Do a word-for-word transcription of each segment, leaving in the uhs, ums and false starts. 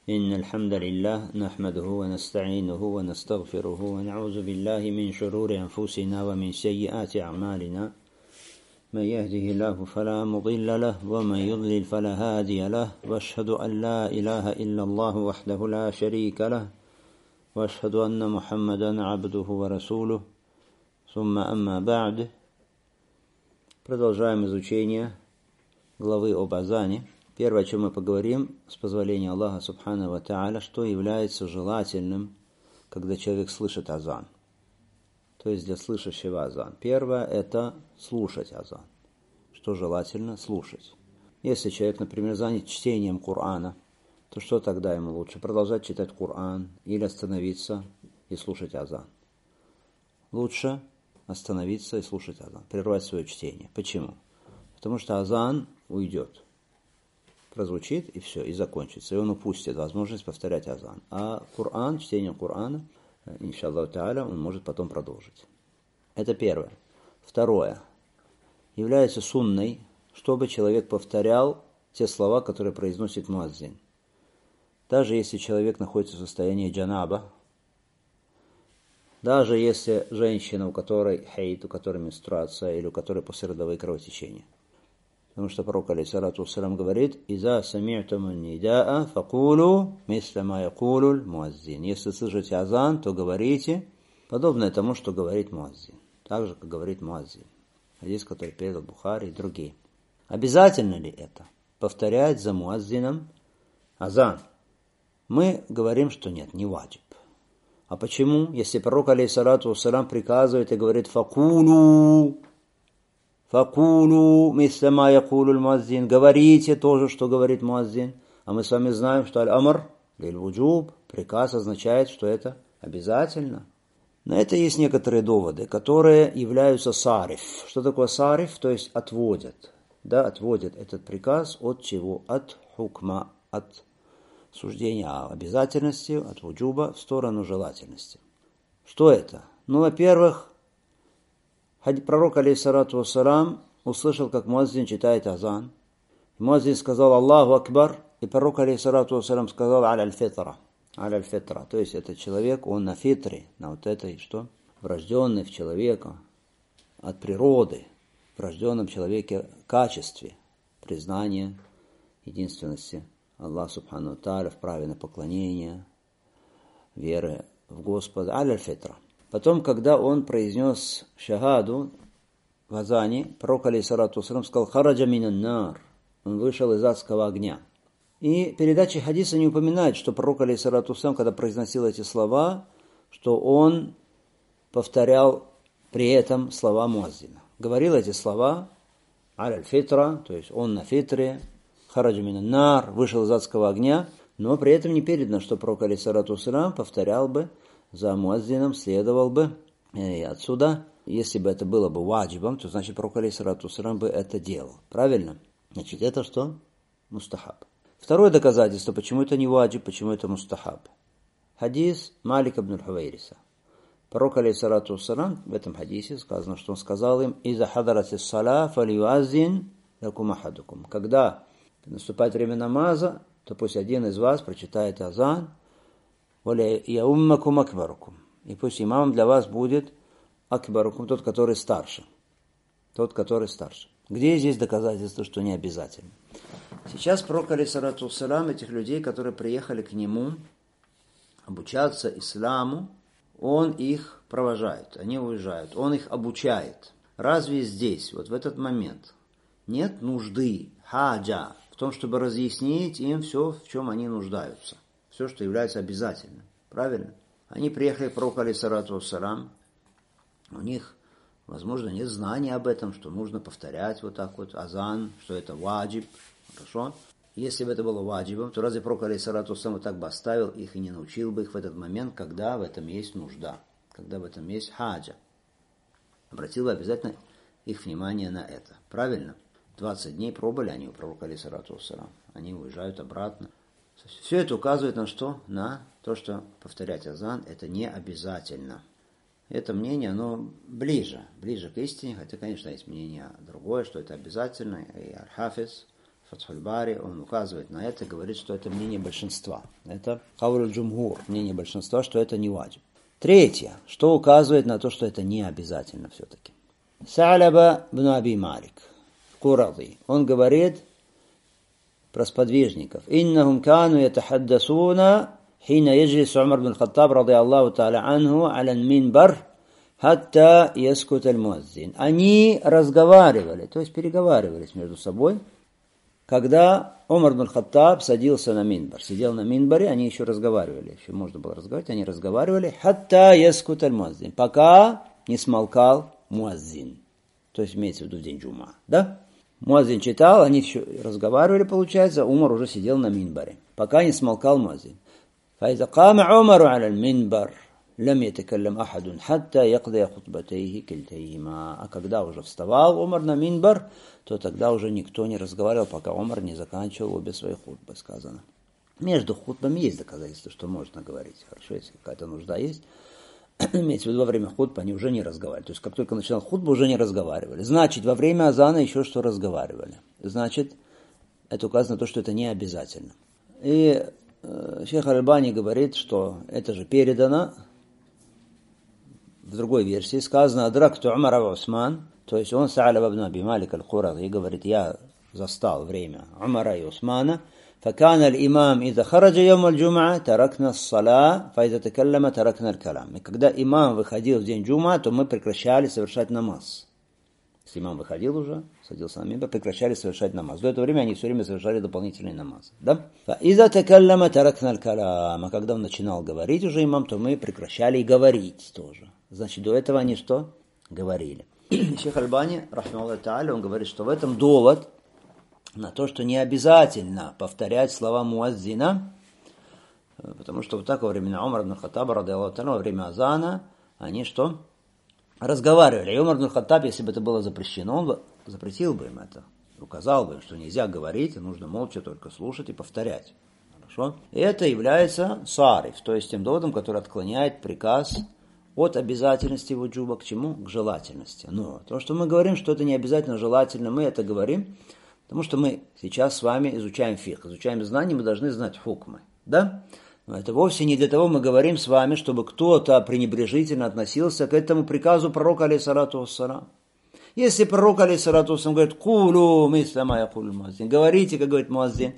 إن الحمد لله نحمده ونستعينه ونستغفره ونعوذ بالله من شرور أنفسنا ومن سيئات أعمالنا من يهده الله فلا مضل له ومن يضلل فلا هادي له وأشهد أن لا إله إلا الله وحده لا شريك له وأشهد أن محمدا عبده ورسوله ثم أما بعد. Продолжаем изучение главы об азане. Первое, о чем мы поговорим, с позволения Аллаха Субхану ва Тааля, что является желательным, когда человек слышит азан. То есть для слышащего азан. Первое – это слушать азан. Что желательно? Слушать. Если человек, например, занят чтением Корана, то что тогда ему лучше? Продолжать читать Коран или остановиться и слушать азан? Лучше остановиться и слушать азан, прервать свое чтение. Почему? Потому что азан уйдет. Прозвучит и все, и закончится. И он упустит возможность повторять азан. А Коран, чтение Корана, иншаллаху тааля, он может потом продолжить. Это первое. Второе. Является сунной, чтобы человек повторял те слова, которые произносит муаззин. Даже если человек находится в состоянии джанаба, даже если женщина, у которой хейт, у которой менструация или у которой послеродовые кровотечения. Потому что пророк алейхиссалату вассалям говорит: «Иза сами'туму нидаа факулу мисля ма якулу муаззин». Если слышите азан, то говорите подобное тому, что говорит муаззин. Так же, как говорит муаззин. Хадис, который передал Бухари и другие. Обязательно ли это? Повторять за муаззином азан? Мы говорим, что нет, не ваджиб. А почему? Если пророк алейхиссалату вассалям приказывает и говорит: «Факулу», «Факулу мисля ма якулу муаззин», говорите тоже, что говорит муаззин. А мы с вами знаем, что аль-амр лиль-вуджуб, приказ означает, что это обязательно. На это есть некоторые доводы, которые являются сариф. Что такое сариф? То есть отводят. Да, отводят этот приказ от чего? От хукма, от суждения о обязательности, от вуджуба в сторону желательности. Что это? Ну, во-первых, пророк алейхиссалату вассалям услышал, как муаззин читает азан. Муаззин сказал: «Аллаху акбар», и пророк алейхиссалату вассалям сказал: «Аля-аль-фитра». Аля-аль-фитра. То есть этот человек, он на фитре, на вот этой, что? Врожденной в человека, от природы, в врожденном человеке качестве признания единственности Аллаха Субхану ва Тааля, в праве на поклонение, веры в Господа. Аля-аль-фитра. Потом, когда он произнес шагаду в азане, пророк алейхиссалату вассалям сказал: «Хараджа минан нар», он вышел из адского огня. И передачи хадиса не упоминает, что пророк алейхиссалату вассалям, когда произносил эти слова, что он повторял при этом слова муаззина. Говорил эти слова аль-фитра, то есть он на фитре, хараджа минан нар, вышел из адского огня, но при этом не передано, что пророк алейхиссалату вассалям повторял бы за муаззином, следовал бы. И отсюда, если бы это было бы ваджибом, то значит пророк алейхиссалату вассалям бы это делал. Правильно? Значит, это что? Мустахаб. Второе доказательство, почему это не ваджиб, почему это мустахаб. Хадис Малик ибн аль-Хувайриса. Пророк алейхиссалату вассалям, в этом хадисе сказано, что он сказал им: «Иза хадаратис саля фалиюаззин лакум ахадукум». Когда наступает время намаза, то пусть один из вас прочитает азан. И пусть имамом для вас будет акбарукум, тот, который старше. Тот, который старше. Где здесь доказательство, что не обязательно? Сейчас пророк алейхиссалату вассалям этих людей, которые приехали к нему обучаться исламу, он их провожает, они уезжают, он их обучает. Разве здесь, вот в этот момент, нет нужды, хаджа, в том, чтобы разъяснить им все, в чем они нуждаются? Все, что является обязательным. Правильно? Они приехали к пророку алейхиссалату вассалям. У них, возможно, нет знания об этом, что нужно повторять вот так вот азан, что это ваджиб. Хорошо? Если бы это было ваджибом, то разве пророк алейхиссалату вассалям вот так бы оставил их и не научил бы их в этот момент, когда в этом есть нужда, когда в этом есть хаджа? Обратил бы обязательно их внимание на это. Правильно? двадцать дней пробыли они у пророка алейхиссалату вассалям. Они уезжают обратно. Все это указывает на что? На то, что повторять азан это не обязательно. Это мнение, оно ближе, ближе к истине, хотя, конечно, есть мнение другое, что это обязательно. И Аль-Хафиз Фатхуль Бари, он указывает на это, говорит, что это мнение большинства. Это кауль джумхур, мнение большинства, что это не ваджиб. Третье, что указывает на то, что это не обязательно все-таки. Са'лаба бн Аби Малик, Куради, он говорит про сподвижников. «Иннахум кану ятахаддасуна хина яджлис Умар бн Хаттаб, ради Аллаху та'аля анху, аля минбар, хатта яскут аль-муаззин». Они разговаривали, то есть переговаривались между собой, когда Умар бн Хаттаб садился на минбар, сидел на минбаре, они еще разговаривали, еще можно было разговаривать, они разговаривали, хатта яскут аль-муаззин, пока не смолкал муаззин, то есть имеется в виду в день джума, да? Муаззин читал, они еще разговаривали, получается, Умар уже сидел на минбаре, пока не смолкал муаззин. فإذا قام عمر على المنبر لم يتكلم أحد حتى يقضي خطبتيه كلتيهما. А когда уже вставал Умар на минбар, то тогда уже никто не разговаривал, пока Умар не заканчивал обе свои хутбы, сказано. Между хутбами есть доказательства, что можно говорить. Хорошо, если какая-то нужда есть. Имеется в виду, во время хутбы они уже не разговаривали. То есть, как только начинал хутбу, уже не разговаривали. Значит, во время азана еще что разговаривали. Значит, это указано на то, что это не обязательно. И э, шейх Аль-Альбани говорит, что это же передано. В другой версии сказано «Адракту Умара ва Усман», то есть он Са'лаба бн Аби Малик аль-Куради и говорит, я застал время Умара и Усмана. فكان الإمام إذا خرج يوم الجمعة تركنا الصلاة فإذا تكلم تركنا الكلام. И когда имам выходил в день джума, то мы прекращали совершать намаз. Если имам выходил уже, садился на минбар, прекращали совершать намаз. До этого времени они все время совершали дополнительный намаз. Да? فإذا تكلم تركنا الكلام. А когда он начинал говорить уже имам, то мы прекращали и говорить тоже. Значит, до этого они что? Говорили. Шейх Аль-Альбани, рахмахуллаху та'аля, он говорит, что в этом довод на то, что не обязательно повторять слова муаззина, потому что вот так во времена Умара бн Хаттаба, ради Аллаху та'аля, во время азана, они что? Разговаривали. И Умар бн Хаттаб, если бы это было запрещено, он запретил бы им это, указал бы им, что нельзя говорить, нужно молча только слушать и повторять. Хорошо? И это является сариф, то есть тем доводом, который отклоняет приказ от обязательности вуджуба к чему? К желательности. Но то, что мы говорим, что это не обязательно желательно, мы это говорим, потому что мы сейчас с вами изучаем фикх, изучаем знания, мы должны знать хукмы. Да? Но это вовсе не для того мы говорим с вами, чтобы кто-то пренебрежительно относился к этому приказу пророка, алейхиссалату вассалам. Если пророк, алейхиссалату вассалам, говорит, «Кулу мисля ма якуль муаззин», говорите, как говорит муаззин,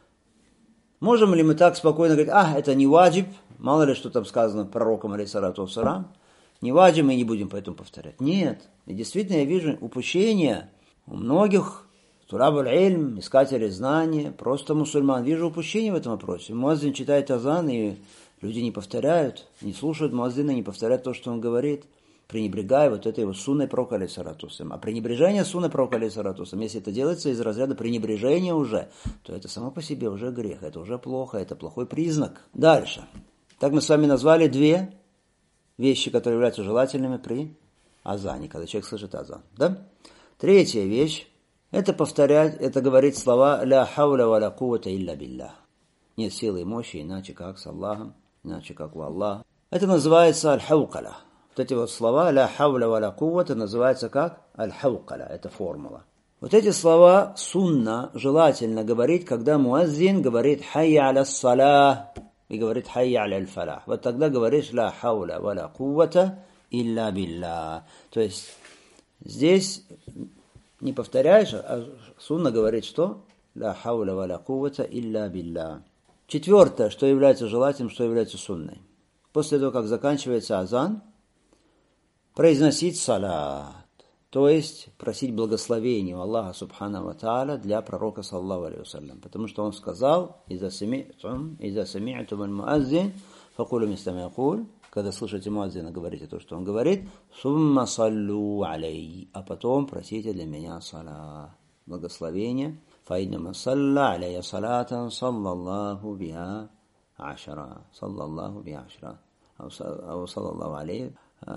можем ли мы так спокойно говорить, а, это не ваджиб, мало ли что там сказано пророком, алейхиссалату вассалам, не ваджиб, мы не будем поэтому повторять. Нет. И действительно я вижу упущение у многих Тураб аль-Ильм, искатели знания, просто мусульман. Вижу упущение в этом вопросе. Муаззин читает азан, и люди не повторяют, не слушают муаззина, не повторяют то, что он говорит, пренебрегая вот этой вот сунной пророка, алейхиссалату вассалам. А пренебрежение сунной пророка, алейхиссалату вассалам, если это делается из разряда пренебрежения уже, то это само по себе уже грех, это уже плохо, это плохой признак. Дальше. Так мы с вами назвали две вещи, которые являются желательными при азане, когда человек слышит азан. Да? Третья вещь. Это повторять, это говорить слова «Ля хауля ва ля куввата илля биллях». Нет силы и мощи, иначе как с Аллахом, иначе как у Аллаха. Это называется аль-хаукаля. Вот эти вот слова «Ля хауля ва ля куввата» называется как аль-хаукаля. Это формула. Вот эти слова сунна желательно говорить, когда муаззин говорит «Хайя аля ссалях» и говорит «Хайя аля аль-фалях». Вот тогда говоришь «Ля хауля ва ля куввата илля биллях». То есть здесь не повторяешь, а сунна говорит, что «Ла хауля ва ла куввата илля билля». Четвертое, что является желательным, что является сунной. После того, как заканчивается азан, произносить салат, то есть просить благословения у Аллаха субхану ва тааля для пророка саллаллаху алейхи вассалям. Потому что он сказал «Иза сами'тум, иза сами'тум аль-муаззин, факулу мисля ма якуль». Когда слышите муаззина, говорите то, что он говорит, «Сумма саллю алей», а потом просите для меня салат, благословение. «Фаиднама салла алейя салатан, саллаллаху биха ашара, саллаллаху биха ашара, ау саллаллаху алейя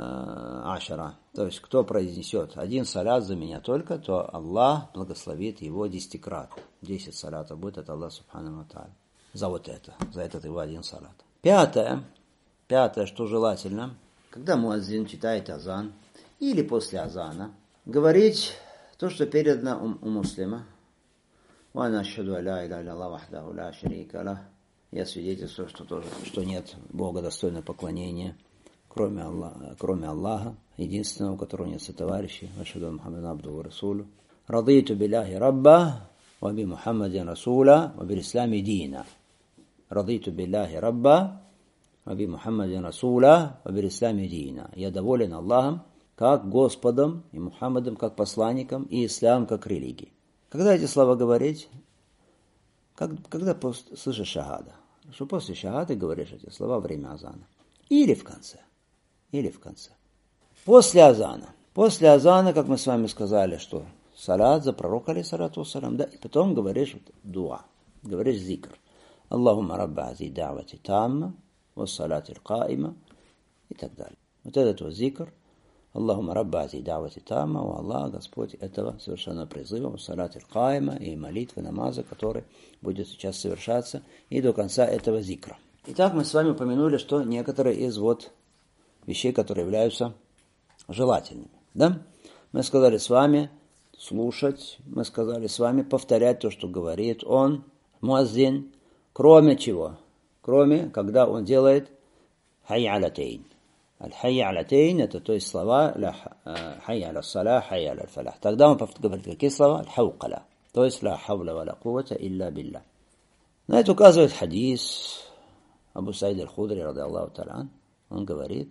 ашара». То есть, кто произнесет один салат за меня только, то Аллах благословит его десятикратно. Десять салатов будет от Аллаха субхану ва тааля. За вот это, за этот его один салат. Пятое. Пятое, что желательно, когда муаззин читает азан или после азана, говорить то, что передано у, у муслима, Ва ашхаду ан ла иляха илляллах вахдаху ла шарика лах. Я свидетельствую, что, тоже, что нет Бога достойного поклонения, кроме Аллаха, кроме Аллаха, единственного, у которого нет сотоварищей. Ашхаду Мухаммадан абдуху ва расулюху. Радиту билляхи рабба, ва би Мухаммадин расула, ва бил ислами дина. Радиту билляхи рабба, ва би Мухаммадин расула, ва бил ислами дина. Я доволен Аллахом, как Господом, и Мухаммадом, как посланником, и ислам, как религией. Когда эти слова говорить? Как, когда слышишь шахада? Что после шахады говоришь эти слова во время азана. Или в конце. Или в конце. После азана. После азана, как мы с вами сказали, что салат за пророка, алейхиссалату вассалям, да, и потом говоришь вот, дуа, говоришь зикр. Аллахумма рабба ази да'вати тамма, вассалати аль-каима, и так далее. Вот этот вот зикр. Аллахумма рабба ази да'вати тамма, о Аллах, Господь этого совершенного призыва, вассалати аль-каима, и молитвы, намаза, который будет сейчас совершаться, и до конца этого зикра. Итак, мы с вами упомянули, что некоторые из вот вещей, которые являются желательными. Да? Мы сказали с вами слушать, мы сказали с вами повторять то, что говорит он, муаззин, кроме чего? Кроме, когда он делает хайя алятейн. Аль-хайя алятейн, это то есть слова хайя аля-салах, хайя аля-фалах. Тогда он говорит какие слова? Аль-хаукала. То есть ла хавла ва ла куввата илля билля. На это указывает хадис Абу Саид аль-Худри, ради Аллаху та'аля, он говорит,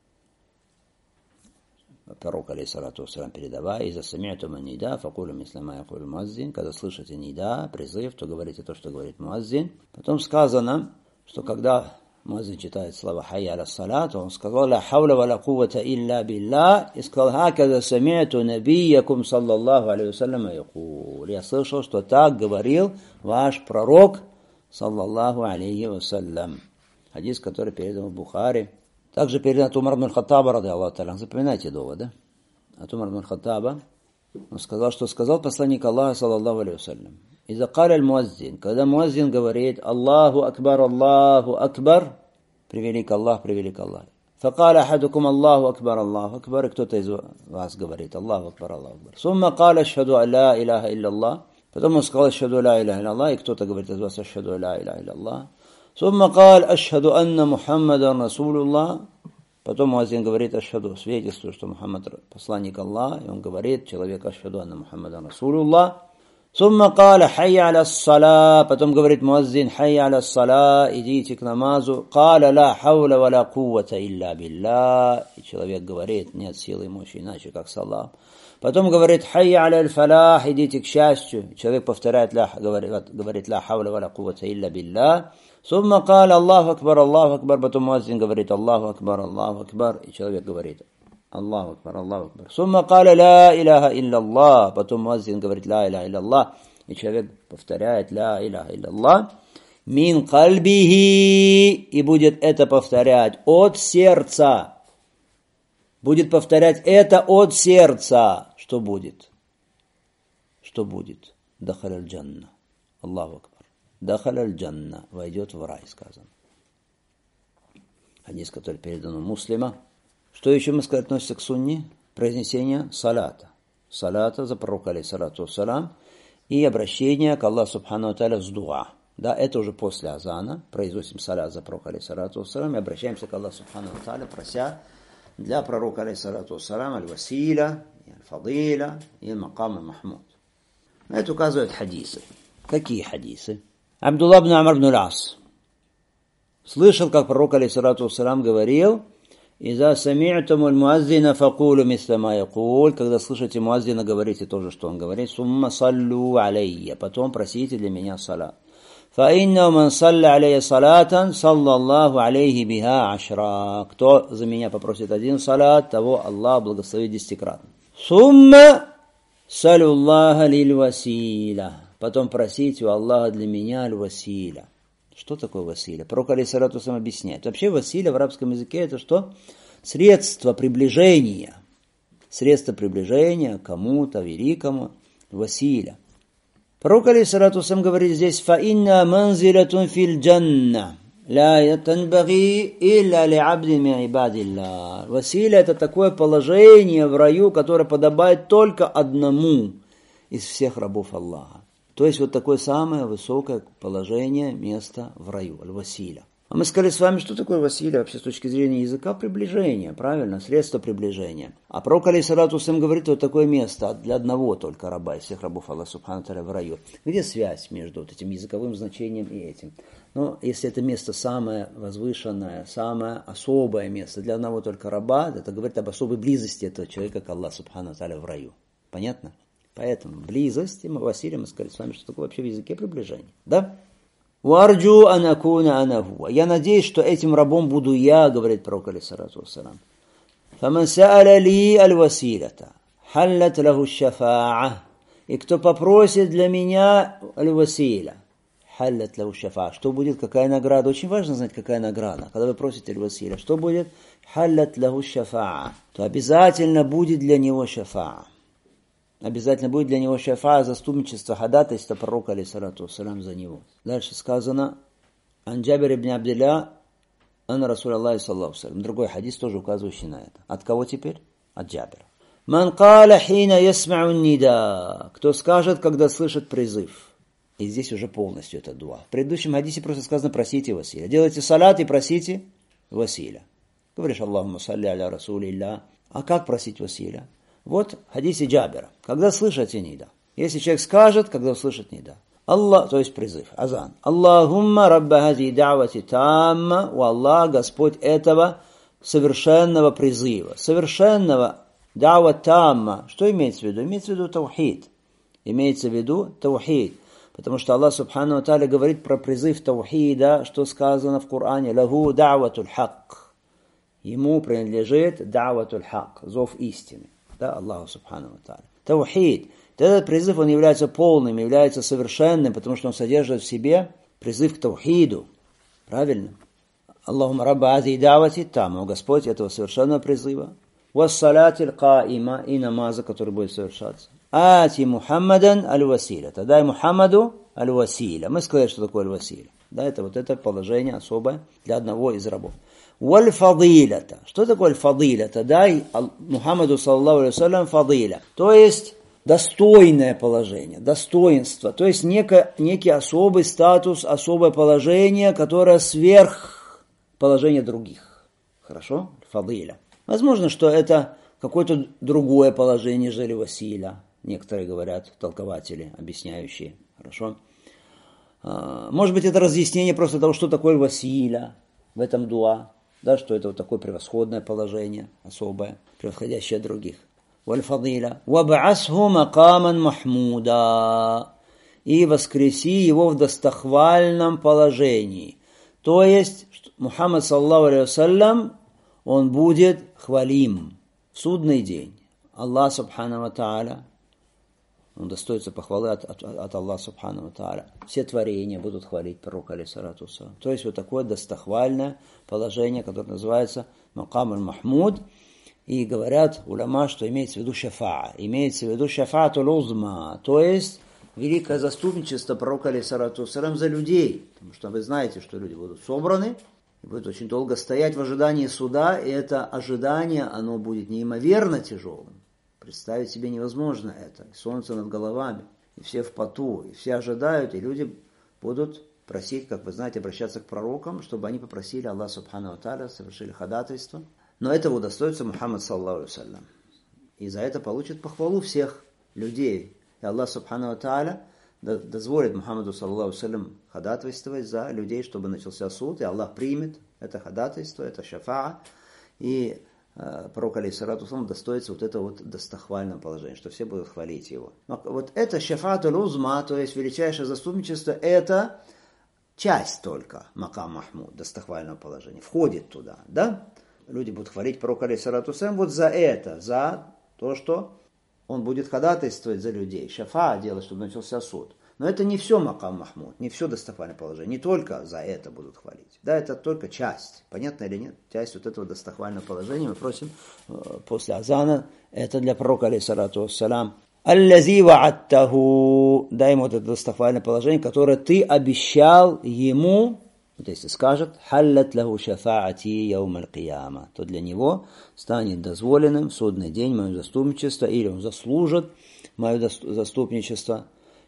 пророк, алейхиссалату вассалям, передавая, «Иза сами'тум ан-нида, факулу мисля ма якулу муаззин». Когда слышите нида, призыв, то говорите то, что говорит муаззин. Потом сказано, что когда муаззин читает слова «Хайя аля-салат», он сказал «Ла хавла ва ла куввата илля билля», и сказал «Хаказа сами'ту набийякум саллаллаху алейхи вассалям якул». Я слышал, что так говорил ваш пророк, саллаллаху алейхи вассалям. Хадис, который передан в Бухари. Также передан от Умар ибн аль-Хаттаба, ради Аллаху та'аля. Запоминайте доводы. От Умар ибн аль-Хаттаба. Он сказал, что сказал посланник Аллаха, саллаллаху алейхи вассалям. «Иза каля аль-муаззин». Когда муаззин говорит «Аллаху акбар, Аллаху акбар», превелик Аллах, превелик Аллах. «Факаля ахадукум Аллаху акбар, Аллаху акбар». И кто-то из вас говорит «Аллаху акбар, Аллаху акбар». «Сумма каля ашхаду ан ла иляха илля-Аллах». Потом он сказал «Ашхаду ла иляха илля-Аллах». И кто-то говорит из вас «Ашхаду ла иляха илля-Аллах». «Сумма каль ашхаду анна Мухаммадан расулуллах». Потом муаззин говорит «Ашхаду», свидетельствует, что Мухаммад посланник Аллаха. И он говорит человек «Ашхаду анна Мухаммадан расулуллах». «Сумма каля хайя аля-ссала». Потом говорит муаззин «Хайя аля-ссала», идите к намазу. «Каля ла хауля ва ла куввата илля билля». И человек говорит «Нет силы и мощи иначе, как с Аллахом». Потом говорит «Хайя аля-аль-фалах», идите к счастью. Человек повторяет, ля, говорит, говорит «Ла хауля ва ла куввата илля билля». «Сумма каля Аллаху акбар, Аллаху акбар». Потом муаззин говорит «Аллаху акбар, Аллаху акбар». И человек говорит «Аллаху акбар, Аллаху акбар». «Сумма каля ла иляха илля-Аллах». Потом муаззин говорит «Ла иляха илля-Аллах». И человек повторяет «Ла иляха илля-Аллах». «Мин кальбихи». И будет это повторять от сердца. Будет повторять это от сердца. Что будет? Что будет? Дахаль аль-джанна. Аллаху акбар. Дахаль аль-джанна. Войдет в рай, сказано. Хадис, который передан у муслима. Что еще мы сказали относится к сунне? Произнесение салата. Салата за пророка, алейхиссалату вассалям. И обращение к Аллаху субхану ва тааля с дуа. Да, это уже после азана. Произносим салат за пророка, алейхиссалату вассалям. И обращаемся к Аллаху субхану ва тааля, прося для пророка, алейхиссалату вассалям, аль-василя, аль-фадиля и макам махмуд. На это указывают хадисы. Какие хадисы? Абдуллах ибн Амр ибн аль-Ас слышал, как пророк, алейхиссалату вассалям, говорил: «Иза сами'тумуль муаззина факулу мисля ма якуль». Когда слышите муаззина, говорите то же, что он говорит. «Сумма саллу алейя». Потом просите для меня салат. «Фаинна ман салля алейя салатан, саллаллаху алейхи биха ашра». Кто за меня попросит один салат, того Аллах благословит десятикратно. «Сумма салю Аллаха лиль василя». Потом просите у Аллаха для меня аль-василя. Что такое василя? Пророк, алейхиссалату вассалям, объясняет. Вообще василя в арабском языке это что? Средство приближения. Средство приближения к кому-то великому. Василя. Пророк, алейхиссалату вассалям, говорит здесь: «Фаинна манзилатун фил джанна, ла ятанбаги илля ли абди ми ибадилля». Василя — это такое положение в раю, которое подобает только одному из всех рабов Аллаха. То есть вот такое самое высокое положение, место в раю, аль-василя. А мы сказали с вами, что такое василя вообще с точки зрения языка? Приближение, правильно? Средство приближения. А пророк алейхиссалату вассалям говорит, вот такое место для одного только раба, из всех рабов Аллаха субхану ва тааля в раю. Где связь между вот этим языковым значением и этим? Но если это место самое возвышенное, самое особое место для одного только раба, это говорит об особой близости этого человека к Аллаху субхану ва тааля в раю. Понятно? Поэтому близость, мы василя, мы сказали с вами, что такое вообще в языке приближение. Да? «Варджу анакуна анаху». Я надеюсь, что этим рабом буду я, говорит пророк алейхиссалату вассалам. «Фаман са'аля ли аль-василята, халлат лаху шафа'а». И кто попросит для меня аль-василя, халлат лаху шафа'а. Что будет, какая награда? Очень важно знать, какая награда. Когда вы просите аль-василя, что будет? Халлат лаху шафа'а. То обязательно будет для него шафа'а. Обязательно будет для него шафа, заступничество, ходатайство пророка алейхиссалату вассалам за него. Дальше сказано: «Ан Джабир ибн Абдилля, ан Расуль Аллахи саллаллаху алейхи ва саллям». Другой хадис, тоже указывающий на это. От кого теперь? От Джабира. «Ман каля хина ясмау нида». Кто скажет, когда слышит призыв. И здесь уже полностью это дуа. В предыдущем хадисе просто сказано: просите василя. Делайте салат и просите василя. Говоришь: Аллахумма салли аля расулилля. А как просить василя? Вот в хадисе Джабира. Когда слышите нида. Если человек скажет, когда услышит нида. Аллах, то есть призыв, азан. Аллахумма рабба хази да'вати тамма. У Аллах, Господь этого совершенного призыва. Совершенного да'ва тамма. Что имеется в виду? Имеется в виду таухид. Имеется в виду таухид. Потому что Аллах субхану ва тааля говорит про призыв таухида, что сказано в Коране: лаху да'ватуль хак. Ему принадлежит да'ватуль хак, зов истины. Да, Аллаху субхану ва тааля. Таухид. Этот призыв, он является полным, является совершенным, потому что он содержит в себе призыв к таухиду. Правильно? Аллахумма рабба ази давати тамма. Господь этого совершенного призыва. Вассалятиль каима. И намаза, который будет совершаться. Ати Мухаммадан аль-василя. Дай Мухаммаду аль-василя. Мы сказали, что такое аль-василя. Да, это вот это положение особое для одного из рабов. Валь-фадилята. Что такое аль-фадилята? Дай Мухаммаду саллаллаху алейхи ва саллям фадиля. То есть достойное положение, достоинство. То есть некий, некий особый статус, особое положение, которое сверх положения других. Хорошо? Фадиля. Возможно, что это какое-то другое положение, нежели василя. Некоторые говорят, толкователи, объясняющие. Хорошо? Может быть, это разъяснение просто того, что такое василя в этом дуа. Да, что это вот такое превосходное положение, особое, превосходящее от других. Валь-фадиля. Ваб'асху макаман махмуда. И воскреси его в достохвальном положении. То есть, Мухаммад саллаллаху алейхи ва саллям, он будет хвалим в судный день. Аллах субхану ва тааля, он достоится похвалы от, от, от Аллаха субхану ва тааля. Все творения будут хвалить пророка алейхиссалату вассалам. То есть вот такое достохвальное положение, которое называется макам аль-махмуд. И говорят уляма, что имеется в виду шафаа. Имеется в виду шафаатуль узма. То есть великое заступничество пророка алейхиссалату вассалам за людей. Потому что вы знаете, что люди будут собраны, и будут очень долго стоять в ожидании суда. И это ожидание, оно будет неимоверно тяжелым. Представить себе невозможно это. И солнце над головами, и все в поту, и все ожидают, и люди будут просить, как вы знаете, обращаться к пророкам, чтобы они попросили Аллаха субхану ва тааля, совершили ходатайство. Но этого удостоится Мухаммад саллаллаху алейхи ва саллям. И за это получит похвалу всех людей. И Аллах субхану ва тааля дозволит Мухаммаду саллаллаху алейхи ва саллям ходатайствовать за людей, чтобы начался суд, и Аллах примет это ходатайство, это шафаа. И пророк алейхиссалату вассалам достоится вот этого вот достохвального положения, что все будут хвалить его. Но вот это шафаатуль узма, то есть величайшее заступничество, это часть только макам махмуд, достохвального положения, входит туда, да? Люди будут хвалить пророка алейхиссалату вассалам вот за это, за то, что он будет ходатайствовать за людей, шафа делать, чтобы начался суд. Но это не все макам махмуд, не все достохвальное положение, не только за это будут хвалить. Да, это только часть, понятно или нет? Часть вот этого достохвального положения мы просим э, после азана, это для пророка алейхиссалату вассалам. Аллази ва'аттаху, дай ему это достохвальное положение, которое ты обещал ему. Вот если скажет «Халлат лаху шафаати яум аль-кияма», то для него станет дозволенным в судный день мое заступничество, или он заслужит мое заступничество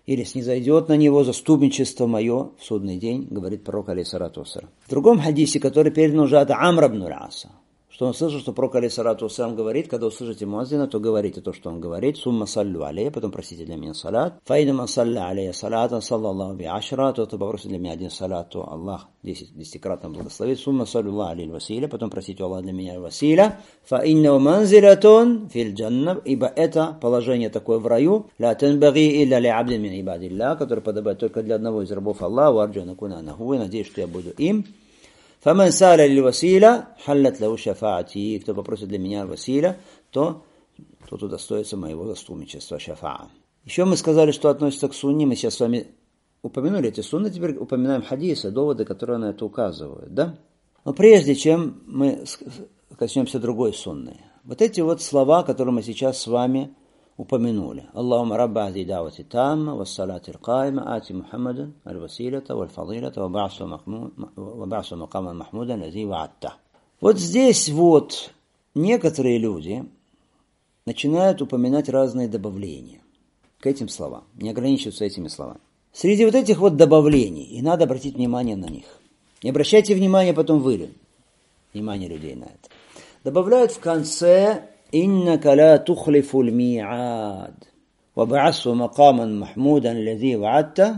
или снизойдет на него заступничество мое в судный день, говорит пророк алейхиссалату вассалям. В другом хадисе, который передан уже от Амра ибн Аса, что он слышал, что пророк алейхиссалату вассалям говорит, когда услышите муаззина, то говорите то, что он говорит, сумма саллю алейя, потом просите для меня салат, фаида ман салля алейя салата, саллаллаху би ашра, тот, кто попросит для меня один салат, то Аллах десятикратно благословит, сумма саллю алейя алейя василя, потом просите Аллах для меня василя, фаинна манзилатун фил джанна, ибо это положение такое в раю, ла танбаги илля ли абдин мин ибадилля, который подобает только для одного из рабов Аллаха, варджу накуна анаху, и надеюсь, что я буду им. فَمَنْ سَالَ لِلْوَسِيلَ حَلَّتْ لَهُ شَفَاعَتِي. Кто попросит для меня василя, то тот удостоится моего заступничества, шафаа. Еще мы сказали, что относится к сунне. Мы сейчас с вами упомянули эти сунны, теперь упоминаем хадисы, доводы, которые на это указывают. Да? Но прежде чем мы коснемся другой сунны, вот эти вот слова, которые мы сейчас с вами упомянули. Аллахумма рабба ази давати тамма, вассалати аль-кайма, ати Мухаммадан аль-василята, валь-фадилята, вабасу макаман махмудан, ази ваатта. Вот здесь вот некоторые люди начинают упоминать разные добавления к этим словам, не ограничиваются этими словами. Среди вот этих вот добавлений, и надо обратить внимание на них. Не обращайте внимания потом вы, внимание людей на это. Добавляют в конце إنك لا تخلف الميعاد وبعثه مقاما محمودا الذي وعدته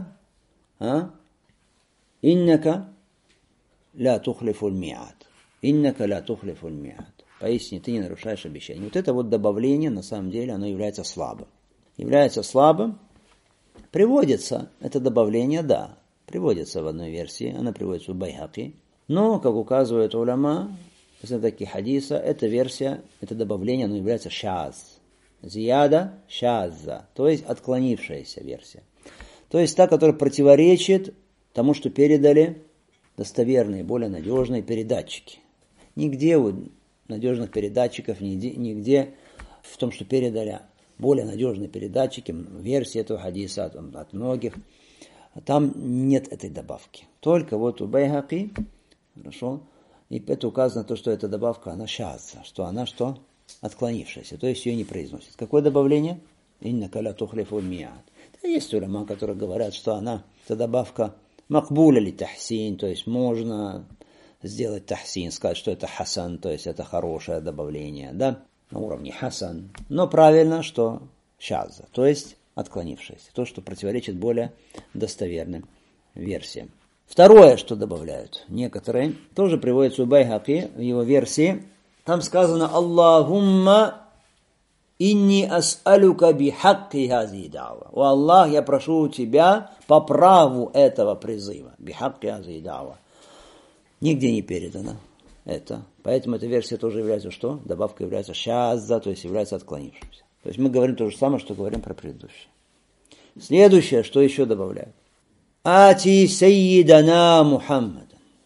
إنك لا تخلف الميعاد إنك لا تخلف الميعاد. Поистине, ты не нарушаешь обещание. Вот это вот добавление, на самом деле, оно является слабым. Является слабым. Приводится, это добавление, да, приводится в одной версии, она приводится в Байхаки. Но, как указывают уляма, такие хадиса, эта версия, это добавление, оно является шаз. Зияда шазза, то есть отклонившаяся версия. То есть та, которая противоречит тому, что передали достоверные, более надежные передатчики. Нигде у надежных передатчиков, нигде, нигде в том, что передали более надежные передатчики, версии этого хадиса от, от многих, там нет этой добавки. Только вот у Байхаки, хорошо, и это указано то, что эта добавка, она шазза, что она что? Отклонившаяся, то есть ее не произносит. Какое добавление? Инна каля тухлифу миад. Есть уляма, которые говорят, что она, эта добавка макбуля ли тахсин, то есть можно сделать тахсин, сказать, что это хасан, то есть это хорошее добавление, да, на уровне хасан. Но правильно, что шазза, то есть отклонившаяся, то, что противоречит более достоверным версиям. Второе, что добавляют некоторые, тоже приводится у Байхаки в его версии. Там сказано «Аллахумма инни ас'алюка бихакки хази дава». «О Аллах, я прошу у тебя по праву этого призыва». «Бихакки хази дава». Нигде не передано это. Поэтому эта версия тоже является что? Добавка является шазза, то есть является отклонившимся. То есть мы говорим то же самое, что говорим про предыдущее. Следующее, что еще добавляют. Ати сайидана Мухаммадан.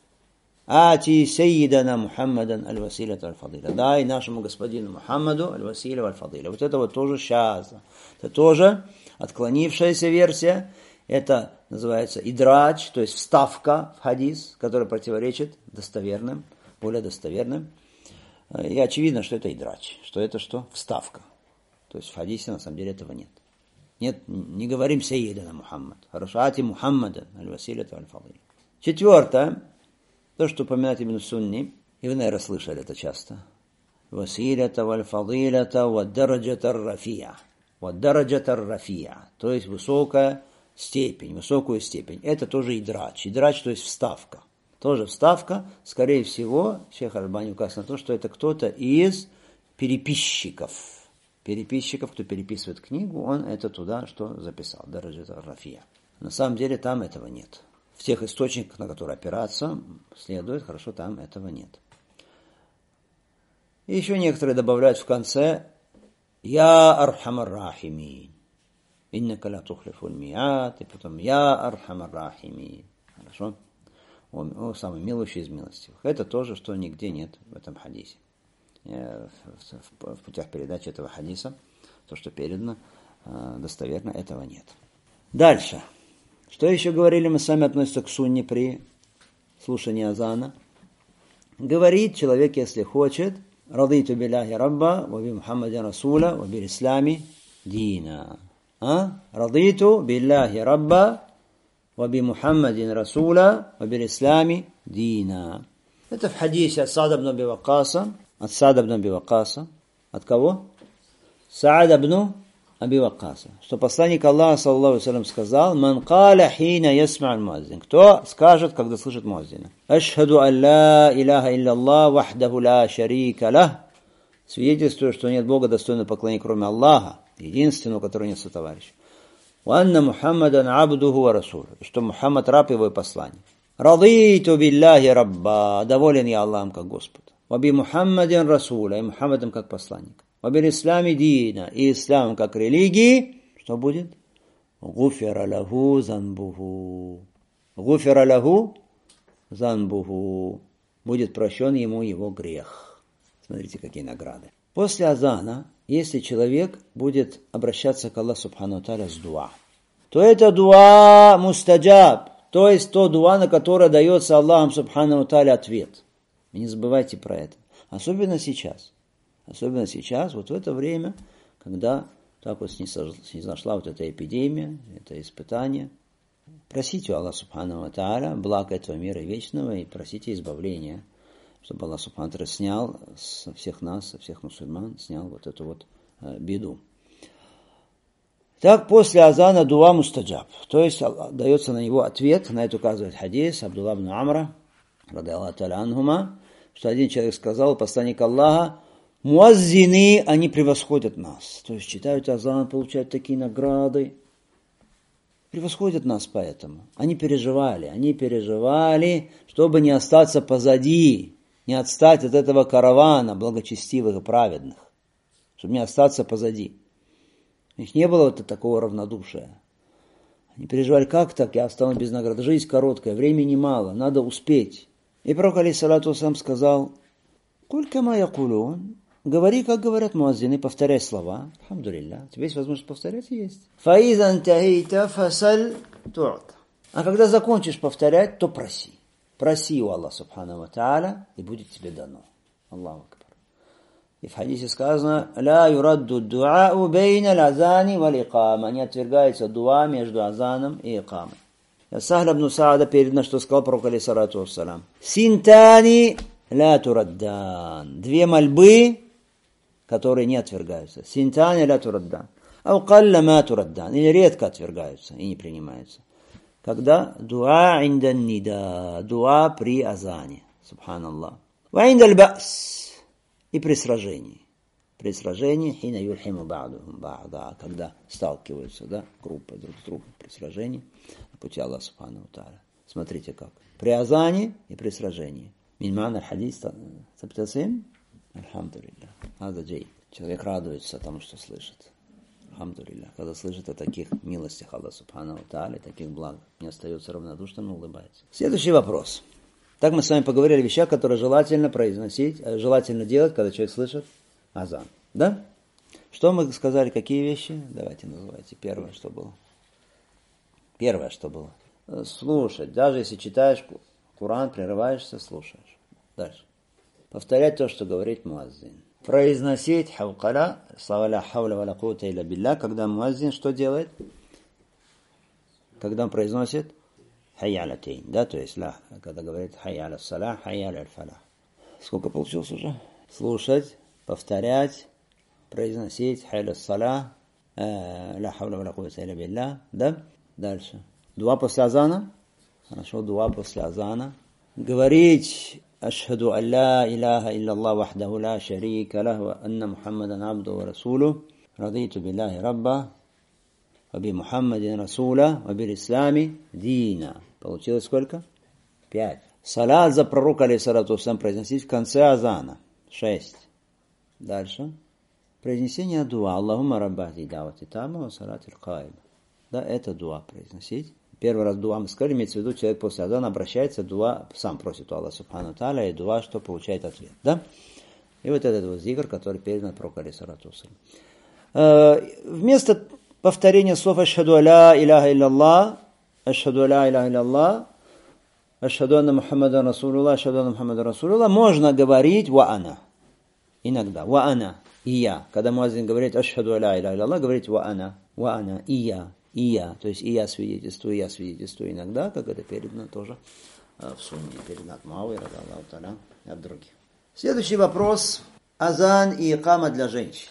Ати сайидана Мухаммадан аль-василя аль-фадиля. Дай нашему господину Мухаммаду аль-василя аль-фадиля. Вот это вот тоже шаза. Это тоже отклонившаяся версия. Это называется идрач, то есть вставка в хадис, которая противоречит достоверным, более достоверным. И очевидно, что это идрач. Что это что? Вставка. То есть в хадисе на самом деле этого нет. Нет, не говорим «Сайидана Мухаммад». Хорошо, «Ати Мухаммада аль-василята аль-фадиля». Четвертое, то, что упоминает Ибн Сунни, и вы, наверное, слышали это часто. «Василята аль-фадилята ва-дараджата ар-рафия». «Ва-дараджата ар-рафия», то есть высокая степень, высокую степень. Это тоже идрач. Идрач, то есть вставка. Тоже вставка, скорее всего, шейх Аль-Альбани указывает на то, что это кто-то из переписчиков. Переписчиков, кто переписывает книгу, он это туда что записал, дараджата ар-рафия. На самом деле там этого нет. В тех источниках, на которые опираться следует, хорошо, там этого нет. И еще некоторые добавляют в конце «Я архамар рахимин». «Иннака ла тухлифу аль-миад», и потом «Я архамар рахимин». Хорошо? Он, он самый милующий из милостивых. Это тоже, что нигде нет в этом хадисе. В, в, в путях передачи этого хадиса, то, что передано, достоверно, этого нет. Дальше. Что еще говорили, мы сами относимся к сунне при слушании азана. Говорит человек, если хочет, «Радиту билляхи рабба, ва би Мухаммадин расула, ва би ислами дина». А? Радиту билляхи рабба, ва би Мухаммадин расула, ва бил ислами дина. Это в хадисе от Саада ибн Аби Ваккаса, от Саада ибн Аби Ваккаса. От кого? Саад ибн Аби Ваккаса. Что посланник Аллаха, саллаллаху алейхи ва саллям, сказал: «Ман каля хина ясма'аль муаззин». Кто скажет, когда слышит муаззина? «Ашхаду ан ла илляха илляллах, вахдаху ла шарика лах». Свидетельствую, что нет Бога достойного поклонения, кроме Аллаха, единственного, который нет сотоварища. «Ва анна Мухаммадан абдуху ва расулю». Что Мухаммад раб его и посланник. «Радиту билляхи рабба». Доволен я Аллахом как Господь. «Ва би Мухаммадин расуля». И Мухаммадом как посланник. «Ва бил ислами дина». И ислам как религии. Что будет? «Гуфира лаху занбуху». «Гуфира лаху занбуху». Будет прощен ему его грех. Смотрите, какие награды. После азана, если человек будет обращаться к Аллаху субхану ва тааля с дуа, то это дуа мустаджаб, то есть то дуа, на которое дается Аллахом субхану ва тааля ответ. И не забывайте про это. Особенно сейчас. Особенно сейчас, вот в это время, когда так вот снизошла вот эта эпидемия, это испытание. Просите у Аллаха субхану ва тааля благ этого мира вечного и просите избавления, чтобы Аллах субхану ва тааля снял со всех нас, со всех мусульман, снял вот эту вот э, беду. Так, после азана дуа мустаджаб, то есть дается на него ответ, на это указывает хадис Абдулла ибн Амра, ради Аллаху тааля анхума, что один человек сказал: посланник Аллаха, муаззины, они превосходят нас. То есть читают азан, получают такие награды. Превосходят нас поэтому. Они переживали, они переживали, чтобы не остаться позади, не отстать от этого каравана благочестивых и праведных, чтобы не остаться позади. У них не было вот такого равнодушия. Они переживали: как так, я останусь без награды, жизнь короткая, времени мало, надо успеть. И пророк алейхиссалату вассалям сказал: «Куль кама якулун». Говори, как говорят муаззины, повторяй слова. Алхамдулилля. У тебя есть возможность повторять? Есть. Фаизан тахита фасаль ту'та. А когда закончишь повторять, то проси. Проси у Аллаха субхану ва тааля, и будет тебе дано. Аллаху акбар. И в хадисе сказано: ля юрадду ду'ау бейна л'азани вал икама. Не отвергается дуа между азаном и икамой. Сахл ибн Саада передано, что сказал пророк алейхиссалату вассалям: синтани ля тураддан. Две мольбы, которые не отвергаются. Синтани ля тураддан. Ау калла ма тураддан. Или редко отвергаются и не принимаются. Когда? Дуа индан нида. Дуа при азане. Субханаллах. Ва индаль ба'с. И при сражении. При сражении, хина юльхиму ба'духум ба'да. Когда сталкиваются, да, группы друг с другом при сражении на пути Аллаха субхану ва тааля. Смотрите как. При азане и при сражении. Минман аль-хадис таптасим. Алхамдулилля. Аза джей. Человек радуется тому, что слышит. Алхамдулилля. Когда слышит о таких милостях Аллаха субхану ва тааля, таких благ, не остается равнодушным, но улыбается. Следующий вопрос. Так мы с вами поговорили о вещах, которые желательно произносить, желательно делать, когда человек слышит азан. Да? Что мы сказали, какие вещи? Давайте называйте. Первое, что было. Первое, что было. Слушать. Даже если читаешь Коран, прерываешься, слушаешь. Дальше. Повторять то, что говорит муаззин. Произносить хавкаля, слава ля хавля ва ля куввата илля билля, когда муаззин что делает? Когда он произносит хайя аля тейн, да, то есть ля, когда говорит хайя аля салях, хайя аля фалях. Сколько получилось уже? Слушать, повторять, произносить хайя аля салях, ля хавля ва ля куввата илля билля, да? Дальше. Дуа после азана. Хорошо, дуа после азана. Говорить ашхаду ан ла илляха илляллах вахдаху ла шарика лах ва анна Мухаммадан абдуху ва расулюху радиту биллахи рабба ва би Мухаммадин расуля ва бил ислами дина. Получилось сколько? Пять. Салат за пророка алейхиссалату вассалям произносить в конце азана. Шесть. Дальше. Произнесение дуа. Аллахумма рабба ахди давати тамма ва салати аль-каима. Да, это дуа произносить. Первый раз дуа мы сказали, имеется в виду, человек после азана обращается, дуа, сам просит у Аллаха субхану ва тааля, и дуа, что получает ответ. Да? И вот этот вот зикр, который передан пророку алейхиссалату вассалям. Вместо повторения слов «Ашхаду ля иляха илляллах», «Ашхаду ля иляха илляллах», «Ашхаду анна Мухаммадан расулуллах», «Ашхаду анна Мухаммадан расулуллах», можно говорить «Ва ана». Иногда «Ва ана» и «Я». Когда муаззин говорит «Ашхаду ля иляха илляллах», говорить «Ва ана». Ваана, и я, и я. То есть и я свидетельствую, и я свидетельствую иногда, как это передано тоже в сунне, передано от Муавии, ради Аллаху та'аля, и от других. Следующий вопрос. Азан и икама для женщин.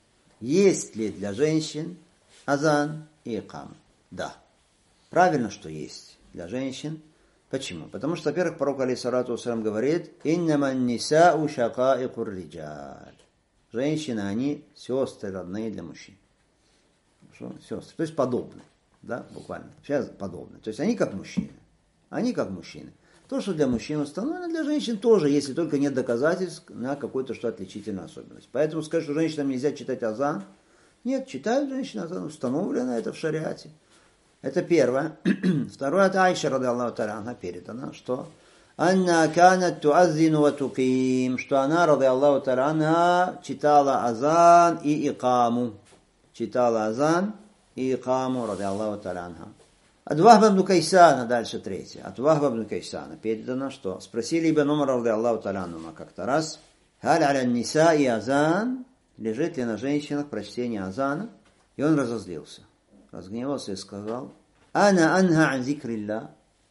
Есть ли для женщин азан и икама? Да. Правильно, что есть для женщин. Почему? Потому что, во-первых, пророк алейхиссалату вассалям говорит: «Иннама нисау шакаикур риджаль». Женщины, они сестры родные для мужчин. Что? Сестры. То есть подобные. Да, буквально. Сейчас подобные. То есть они как мужчины. Они как мужчины. То, что для мужчин установлено, для женщин тоже, если только нет доказательств на какую-то что отличительную особенность. Поэтому сказать, что женщинам нельзя читать азан. Нет, читают женщины азан. Установлено это в шариате. Это первое. Второе, от Айши, ради Аллаху та'аля, она передана, что «Анна канат туаззину ва туқим», что она, ради Аллаху та'аля, она читала азан и икаму. Читала азан и икаму, ради Аллаху та'аля. От Вахба ибн Кайсана, дальше третье. От Вахба ибн Кайсана передано, что спросили Ибн Умара, ради Аллаху та'аля, как-то раз: «Халь аля ниса и азан», лежит ли на женщинах прочтение азана? И он разозлился. Разгневался и сказал: «Ана анха ан зикрилля».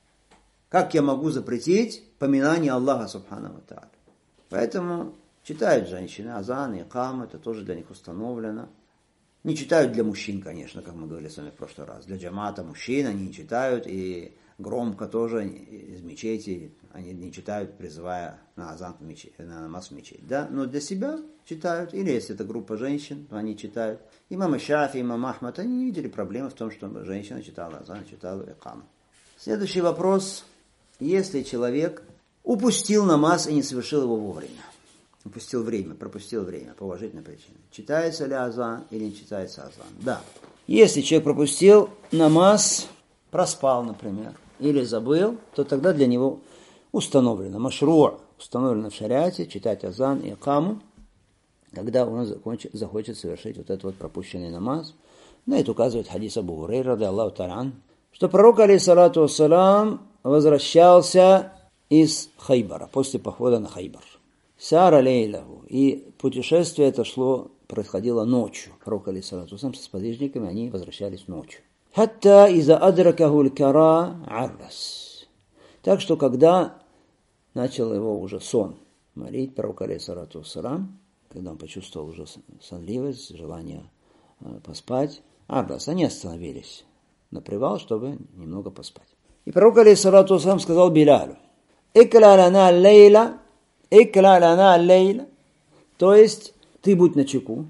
Как я могу запретить поминание Аллаха субхану ва тааля? Поэтому читают женщины азан и икам, это тоже для них установлено. Не читают для мужчин, конечно, как мы говорили с вами в прошлый раз. Для джамата мужчин они не читают, и громко тоже из мечети они не читают, призывая на азан, на намаз в мечеть. Да? Но для себя читают, или если это группа женщин, то они читают. Имам Шафи, имам Ахмад, они не видели проблемы в том, что женщина читала азан, читала икам. Следующий вопрос. Если человек упустил намаз и не совершил его вовремя, упустил время, пропустил время по уважительной причине, читается ли азан или не читается азан? Да. Если человек пропустил намаз, проспал, например, или забыл, то тогда для него установлено, машруа, установлено в шариате, читать азан и икаму, когда он закончит, захочет совершить вот этот вот пропущенный намаз. На это указывает хадис Абу Хурайра, ради Аллаху та'аля, что пророк, алейхиссалату вассалам, возвращался из Хайбара, после похода на Хайбар. Сара лейлаху. И путешествие это шло, происходило ночью. Пророк, алейхиссалату вассалам, со сподвижниками, они возвращались ночью. Хатта иза адракаху ль-кара аррас. Так что, когда начал его уже сон морить, пророк, алейхиссалату вассалам, когда он почувствовал уже сонливость, желание поспать, аррас, они остановились на привал, чтобы немного поспать. И пророк, алейхиссалату вассалам, сказал Билялю: «Икля лана лейла, икля лана лейла». То есть, ты будь начеку,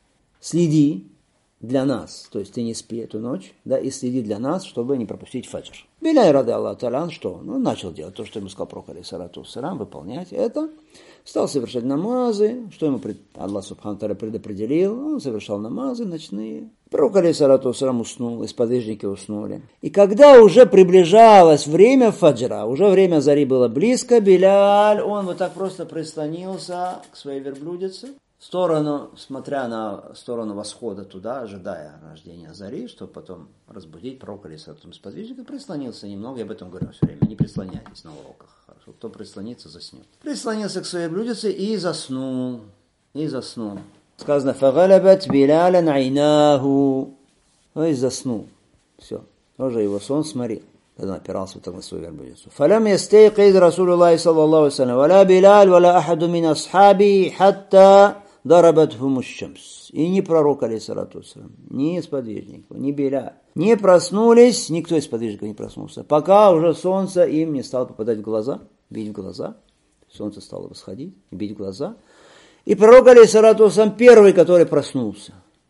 следи для нас, то есть ты не спи эту ночь, да, и следи для нас, чтобы не пропустить фаджр. Биляль, ради Аллаху та'аля, что? Ну, начал делать то, что ему сказал пророк, алейхиссалату вассалам, выполнять это. Стал совершать намазы, что ему Аллах субхану та'аля предопределил, он совершал намазы ночные. Пророк, алейхиссалату вассалам, уснул, и сподвижники уснули. И когда уже приближалось время фаджра, уже время зари было близко, Биляль, он вот так просто прислонился к своей верблюдице, в сторону, смотря на сторону восхода туда, ожидая рождения зари, чтобы потом разбудить пророка, алейхиссалату, сподвижника, прислонился немного, я об этом говорю все время, не прислоняйтесь на уроках. Кто прислонится, заснет. Прислонился к своей блюдице и заснул. И заснул. Сказано: «Фагалабат Билялян айнаху». То есть заснул. Все. Тоже его сон сморил, когда он опирался вот на свою верблюдицу. «Фалям ястейкид Расулуллахи саллаллаху алейхи ва саллям, валя Биляль, валя ахаду мин асхаби, хатта дарабатхуму шамс». И ни пророк, алейхиссалату вассалям, ни сподвижников, ни Биляль не проснулись, никто из сподвижников не проснулся, пока уже солнце им не стало попадать в глаза, бить в глаза. Солнце стало восходить, бить в глаза. И пророк, алейхиссалату вассалям, первый, который проснулся.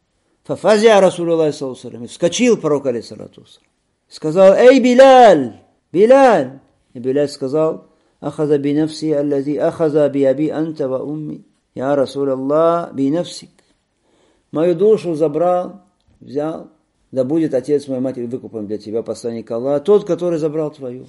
Фафазя Расулуллахи саллаллаху алейхи ва саллям. Вскочил пророк, алейхиссалату вассалям. Сказал: «Эй, Биляль! Биляль!» И Биляль сказал: «Ахаза би нафси аллази ахаза би аби анта ва умми. Я Расулаллах би нафсик». Мою душу забрал, взял. Да будет отец моей матери выкупом для тебя, посланник Аллаха, тот, который забрал твою.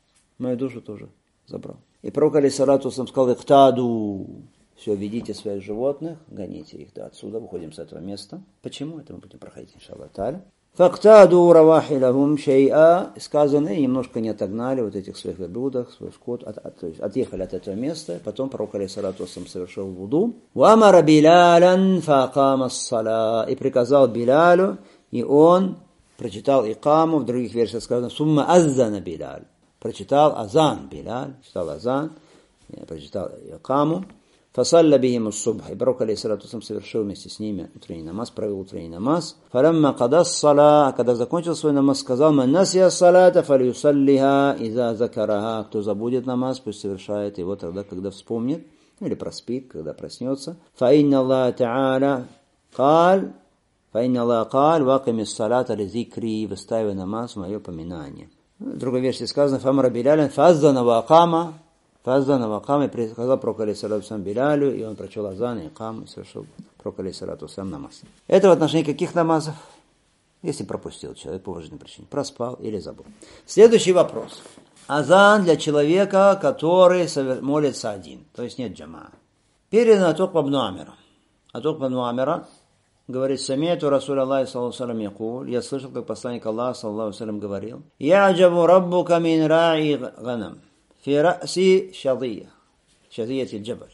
Мою душу тоже забрал. И пророк, алейхиссалату вассалям, сказал: «Ихтаду». Все, ведите своих животных, гоните их, да, отсюда, выходим с этого места. Почему? Это мы будем проходить, иншаллах та'аля. «Фактаду равахилахум шей'a». Сказано, и немножко не отогнали вот этих своих верблюдов, свой скот, от, от, то есть отъехали от этого места. Потом пророк, алейхиссалату вассалям, совершил вуду. «Вамара Билялян фаакама ас-сала». И приказал Билялю И он прочитал икаму, в других версиях сказано «Сумма аззана Билаль». Прочитал азан Билаль, читал азан, прочитал икаму. «Фасалля бихим ус-субх». И пророк, алейхиссалату вассалям, совершил вместе с ними утренний намаз, провел утренний намаз. «Фалямма када ас-сала», когда закончил свой намаз, сказал «Ман насия ас-салата фалюсаллиха иза закараха». Кто забудет намаз, пусть совершает его тогда, когда вспомнит, или проспит, когда проснется. «Фаинна Аллах та'аля каль». «Фаинна Аллах каль вакими ас-салата ли-зикри». Выставив намаз в мое поминание. В другой версии сказано «Фамара Билялян фаззана ва акама». Фаззана ва акама, и приказал пророк, алейхиссалату вассалям, Билялю, и он прочел азан и икам, и совершил пророк, алейхиссалату вассалям, намаз. Это в отношении каких намазов? Если пропустил человек по уважительной причине, проспал или забыл. Следующий вопрос. Азан для человека, который молится один, то есть нет джама. Передан от Укба ибн Амира. От Укба ибн Амира говорит: «Сами'ту Расуля Аллахи саллаллаху алейхи ва саллям якуль». Я слышал, как посланник Аллаха саллаллаху алейхи ва саллям говорил: «Я'джабу раббука мин ра'i ганам фи ра'си шадия». Шадияти джабаль.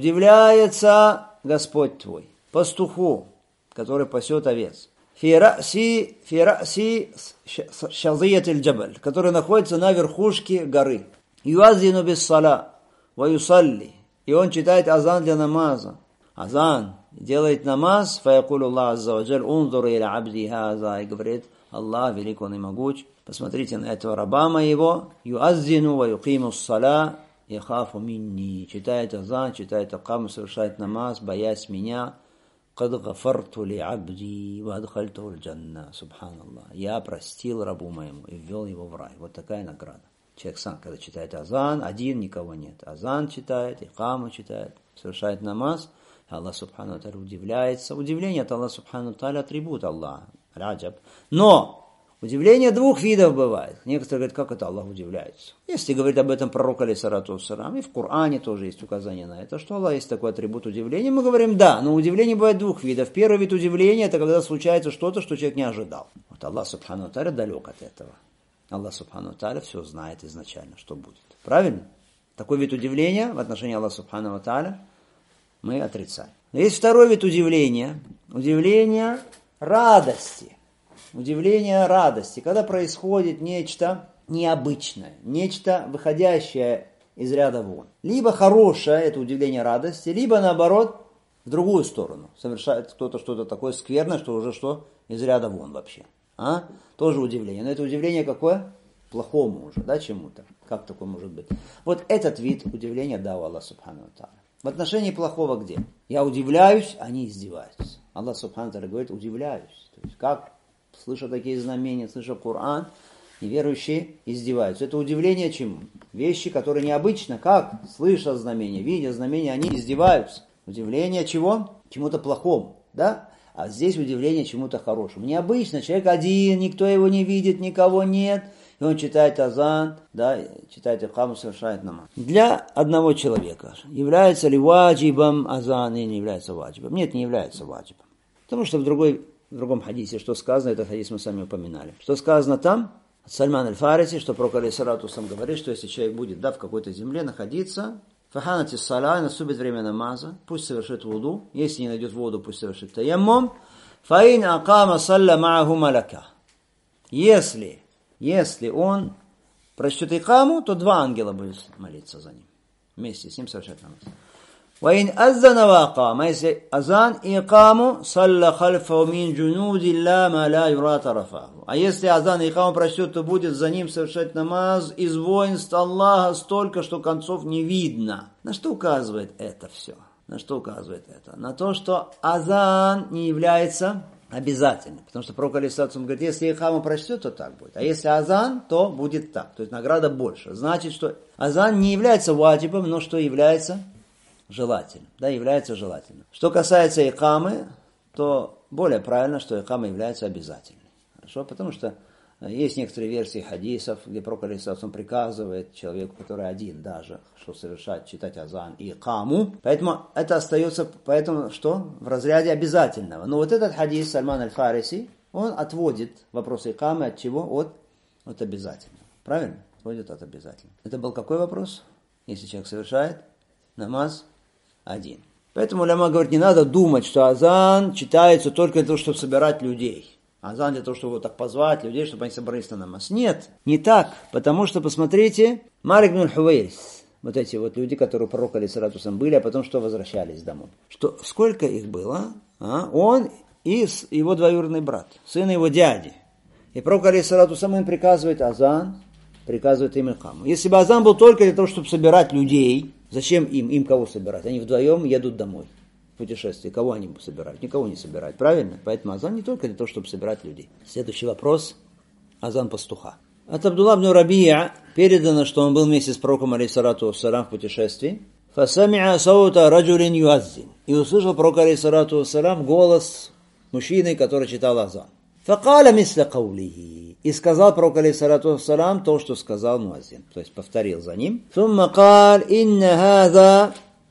Удивляется Господь твой пастуху, который пасет овец. Фи ра'си фи ра'си шадияти джабаль, который находится на верхушке горы. Юазину бис сала ва юсалли. И он читает азан для намаза. Азан делает намаз, фаякулу Аллах азза ва джаль унзур иля абди хаза, и говорит: Аллах велик, он и могуч, посмотрите на этого раба моего, юаззину ва юқиму ссала яхафу минни, читает азан, читает акаму, совершает намаз, боясь меня. Кад гафарту ли абди ва адхальту аль-джанна. Субханаллах. Я простил рабу моему и ввел его в рай. Вот такая награда. Человек сам, когда читает азан, один, никого нет. Азан читает, икаму читает, совершает намаз. Аллах субхану ва тааля удивляется. Удивление от Аллаха субхану ва тааля атрибут Аллаха. Раджаб. Но удивление двух видов бывает. Некоторые говорят, как это Аллах удивляется. Если говорит об этом пророк, алейхиссалату вассалям, и в Коране тоже есть указание на это, что Аллах есть такой атрибут удивления, мы говорим да, но удивление бывает двух видов. Первый вид удивления — это когда случается что-то, что человек не ожидал. Вот Аллах субхану ва тааля далек от этого. Аллах субхану ва тааля все знает изначально, что будет. Правильно? Такой вид удивления в отношении Аллаха субхану ва тааля мы отрицаем. Но есть второй вид удивления. Удивление радости. Удивление радости. Когда происходит нечто необычное, нечто выходящее из ряда вон. Либо хорошее, это удивление радости, либо наоборот, в другую сторону. Совершает кто-то что-то такое скверное, что уже что из ряда вон вообще. А? Тоже удивление. Но это удивление какое? Плохому уже, да, чему-то. Как такое может быть? Вот этот вид удивления дал Аллах субхану ва тааля. В отношении плохого где? Я удивляюсь, они издеваются. Аллах субхану ва тааля говорит: удивляюсь. То есть как, слыша такие знамения, слыша Коран, неверующие издеваются. Это удивление чему? Вещи, которые необычно. Как? Слыша знамения, видя знамения, они издеваются. Удивление чего? Чему-то плохому. Да? А здесь удивление чему-то хорошему. Необычно. Человек один, никто его не видит, никого нет. И он читает азан, да, читает икаму, совершает намаз. Для одного человека является ли ваджибом азан или не является ваджибом? Нет, не является ваджибом. Потому что в, другой, в другом хадисе, что сказано, этот хадис мы сами упоминали. Что сказано там? От Сальман аль-Фариси, что пророк алейхиссалату вассалям говорит, что если человек будет, да, в какой-то земле находиться, фаханати салай, наступит время намаза, пусть совершит вуду. Если не найдет воду, пусть совершит таяммум. Фаин акама салля мааху маляка. Если... Если он прочтет икаму, то два ангела будут молиться за ним. Вместе с ним совершать намаз. وَإِنْ أَذَّنَ وَأَقَامَ. Если азан и икаму, صَلَّ خَلْفَهُ مِنْ جُنُودِ اللَّهِ مَا لَا يُرَى طَرَفَهُ. А если азан и икаму прочтет, то будет за ним совершать намаз из воинств Аллаха столько, что концов не видно. На что указывает это все? На что указывает это? На то, что азан не является обязательно. Потому что пророк алейхиссалату говорит, если икаму прочтет, то так будет. А если азан, то будет так. То есть награда больше. Значит, что азан не является ваджибом, но что является желательным. Да, является желательным. Что касается икамы, то более правильно, что икама является обязательной. Хорошо? Потому что есть некоторые версии хадисов, где пророк алейхиссалату приказывает человеку, который один даже, что совершать, читать азан и икаму. Поэтому это остается, поэтому что? В разряде обязательного. Но вот этот хадис Сальман аль-Фариси, он отводит вопрос икамы от чего? От, от обязательного. Правильно? Отводит от обязательного. Это был какой вопрос? Если человек совершает намаз один. Поэтому уляма говорит, не надо думать, что азан читается только для того, чтобы собирать людей. Азан для того, чтобы вот так позвать людей, чтобы они собрались на намаз. Нет, не так. Потому что, посмотрите, Малик ибн Хувейрис, вот эти вот люди, которые у пророка алейхиссалату вассалям были, а потом что возвращались домой. Что, сколько их было? А? Он и его двоюродный брат, сын его дяди. И пророк алейхиссалату вассалям им приказывает азан, приказывает им икаму. Если бы азан был только для того, чтобы собирать людей, зачем им? Им кого собирать? Они вдвоем едут домой. Путешествие. Кого они собирают? Никого не собирают. Правильно? Поэтому азан не только для того, чтобы собирать людей. Следующий вопрос. Азан пастуха. От Абдулла ибн Рабия передано, что он был вместе с пророком алейхиссалату вассалям в путешествии. فَسَمِعَ صَوْتَ رَجُلٍ يُؤَذِّنُ. И услышал пророк алейхиссалату вассалям голос мужчины, который читал азан. فَقَالَ مِثْلَ قَوْلِهِ. И сказал пророк алейхиссалату вассалям то, что сказал муаззин. То есть повторил за ним. ثُمَّ قَالَ إِنَّ هَذَا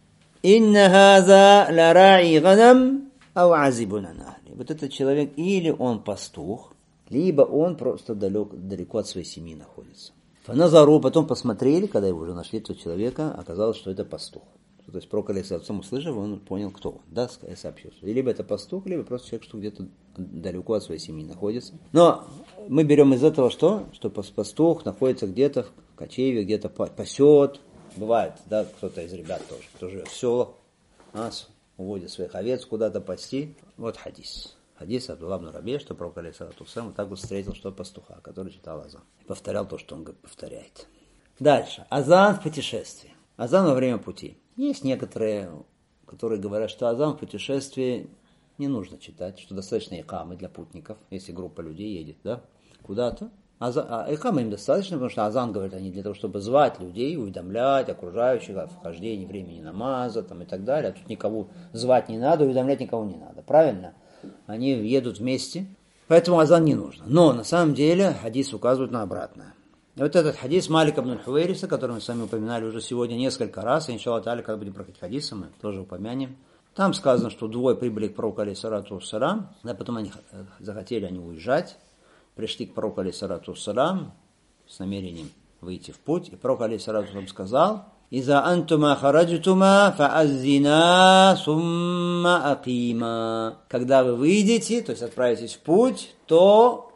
«Инна хаза лараи ганам ау азибун ан ахли». Вот этот человек, или он пастух, либо он просто далек, далеко от своей семьи находится. Фаназару, потом посмотрели, когда его уже нашли, этого человека, оказалось, что это пастух. То есть пророк алейхиссалату услышав, он понял, кто он. Да, сообщил. Либо это пастух, либо просто человек, что где-то далеко от своей семьи находится. Но мы берем из этого что? Что пастух находится где-то в кочеве, где-то пасет. Бывает, да, кто-то из ребят тоже, кто живет в селах, а, уводит своих овец куда-то пасти. Вот хадис. Хадис Абдулла ибн Рабия, что пророк алейхиссалату вассалям вот так вот встретил, что пастуха, который читал азан. И повторял то, что он повторяет. Дальше. Азан в путешествии. Азан во время пути. Есть некоторые, которые говорят, что азан в путешествии не нужно читать, что достаточно икамы для путников, если группа людей едет, да, куда-то. А икама им достаточно, потому что азан, говорят они, для того, чтобы звать людей, уведомлять окружающих о вхождении времени намаза там, и так далее. А тут никого звать не надо, уведомлять никого не надо. Правильно? Они едут вместе, поэтому азан не нужно. Но на самом деле хадис указывает на обратное. И вот этот хадис Малика ибн Хувейриса, который мы с вами упоминали уже сегодня несколько раз, и иншаллах та'аля, когда будем проходить хадисы, мы тоже упомянем. Там сказано, что двое прибыли к пророку алейхиссалату вассалям, да, потом они захотели они уезжать. Пришли к пророку алейхиссалату вассалям с намерением выйти в путь. И пророк алейхиссалату вассалям сказал: «Иза антума хараджтума фааззина сумма акима». Когда вы выйдете, то есть отправитесь в путь, то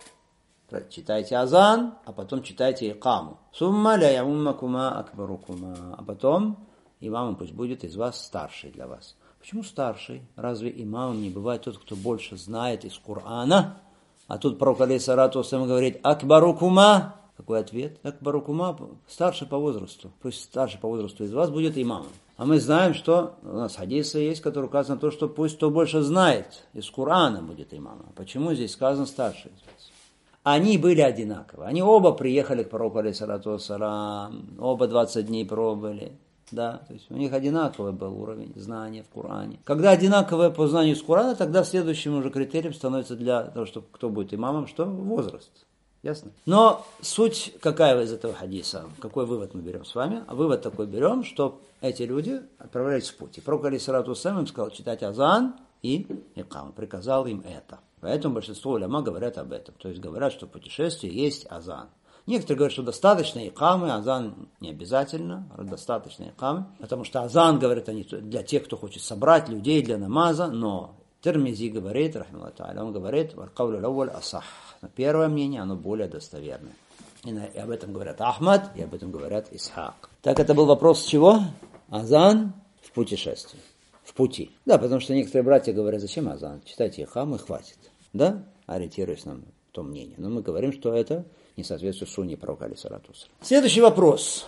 читайте азан, а потом читайте икаму. Сумма ля яуммакума акбарукума. А потом имамом пусть будет из вас старший для вас. Почему старший? Разве имамом не бывает тот, кто больше знает из Корана? А тут пророк алейхиссалату вассалям говорит: «Акбарукума». Какой ответ? Акбарукума, старший по возрасту. Пусть старший по возрасту из вас будет имамом. А мы знаем, что у нас хадисы есть, которые указаны на то, что пусть кто больше знает из Корана будет имамом. Почему здесь сказано старший из вас? Они были одинаковы. Они оба приехали к пророку алейхиссалату вассалям, оба двадцать дней пробыли. Да, то есть у них одинаковый был уровень знания в Коране. Когда одинаковое по знанию из Корана, тогда следующим уже критерием становится для того, чтобы кто будет имамом, что возраст. Ясно? Но суть какая из этого хадиса? Какой вывод мы берем с вами? А вывод такой берем, что эти люди отправлялись в путь. И пророк алейхиссалату вассалям им сказал читать азан и икам. Приказал им это. Поэтому большинство уляма говорят об этом. То есть говорят, что в путешествии есть азан. Некоторые говорят, что достаточно икамы, азан не обязательно, достаточно икамы, потому что азан, говорят они, для тех, кто хочет собрать людей для намаза, но Тирмизи говорит, рахмаллаху та'аля, он говорит, валькаулю лавваль асах. Первое мнение, оно более достоверное. И, на, и об этом говорят Ахмад, и об этом говорят Исхак. Так это был вопрос чего? Азан в путешествии, в пути. Да, потому что некоторые братья говорят, зачем азан? Читайте икаму и хватит. Да, ориентируясь на то мнение. Но мы говорим, что это не соответствует сунне пророка алейхиссалату вассалям. Следующий вопрос.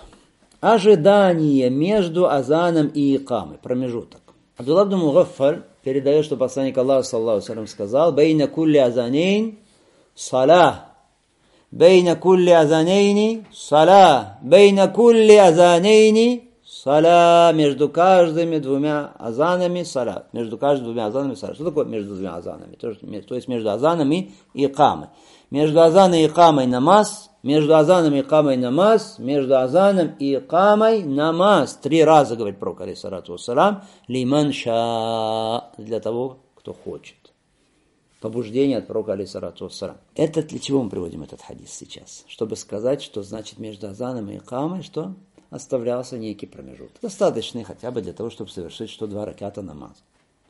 Ожидание между азаном и икамой. Промежуток. Абдулла ибн Мугаффаль передает, что посланник Аллаха саллаллаху алейхи ва саллям сказал: «Бейна кулли азанейн саля». Бейна кулли азанейни саля. Бейна кулли азанейни саля. Между каждыми двумя азанами саля. Между каждыми двумя азанами саля. Что такое между двумя азанами? То есть между азанами и икамой. Между азаном и икамой намаз, между азаном и икамой намаз, между азаном и икамой намаз. Три раза, говорит пророк алейхиссалату вассалям, лиман ша, для того, кто хочет. Побуждение от пророка алейхиссалату вассалям. Это для чего мы приводим этот хадис сейчас? Чтобы сказать, что значит между азаном и икамой, что оставлялся некий промежуток. Достаточный хотя бы для того, чтобы совершить что два раката намаза.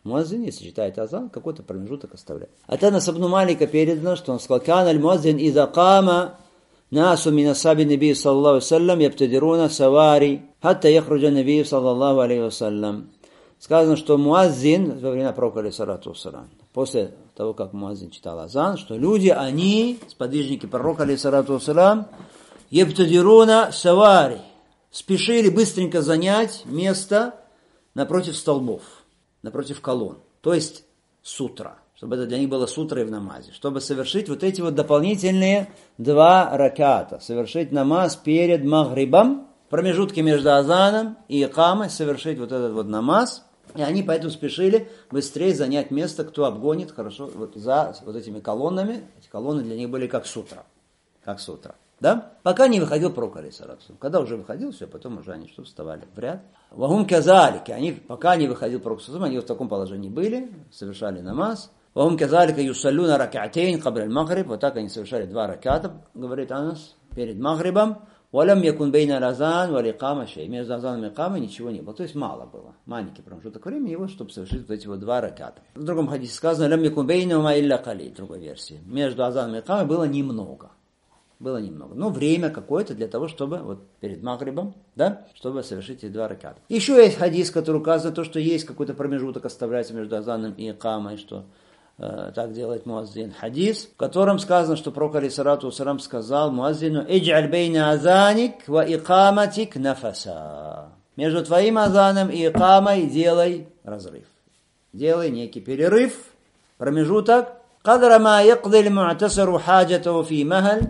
Муаззин, если читает азан, какой-то промежуток оставляет. От Анас ибн Малика передано, что он сказал: «Кан аль-муаззин иза кама насу мин асхаби наби саллаллаху алейхи вассалям ябтадируна савари хатта яхруджа наби саллаллаху алейхи вассалям». Сказано, что муаззин во время пророка алейхиссалату вассалям, после того, как муаззин читал азан, что люди, они, сподвижники пророка алейхиссалату вассалям, ябтадируна савари, спешили быстренько занять место напротив столбов, напротив колонн, то есть сутра, чтобы это для них было сутрой в намазе, чтобы совершить вот эти вот дополнительные два раката, совершить намаз перед магрибом, промежутки между азаном и икамой, совершить вот этот вот намаз, и они поэтому спешили быстрее занять место, кто обгонит хорошо вот за вот этими колоннами, эти колонны для них были как сутра, как сутра. Да? Пока не выходил пророк алейхиссалату. Когда уже выходил, все, потом уже они что, вставали в ряд. Вагум казалики, они, пока не выходил пророк алейхиссалату, они в таком положении были, совершали намаз. Вагум казалика юсаллюна ракатейн кабля аль-магриб, вот так они совершали два раката, говорит Анас, перед магрибом. Валям якун бейна разан вали кама шей. Между азаном и икамой ничего не было. То есть мало было. Маленький промежуток времени его, чтобы совершить вот эти вот два раката. В другом хадисе сказано: лям якун бейна ма илля кали. В другой версии. Между азаном и икамой было немного. Было немного. Но время какое-то для того, чтобы вот перед магрибом, да, чтобы совершить эти два раката. Еще есть хадис, который указывает то, что есть какой-то промежуток оставляется между азаном и икамой, что э, так делает муаззин. Хадис, в котором сказано, что пророк алейхиссалату вассалям сказал муаззину: «Идж'аль бейна азаник ва икаматик нафаса». Между твоим азаном и икамой делай разрыв. Делай некий перерыв, промежуток. «Кадра ма якди ль-му'тасиру хаджатаху фи махаль».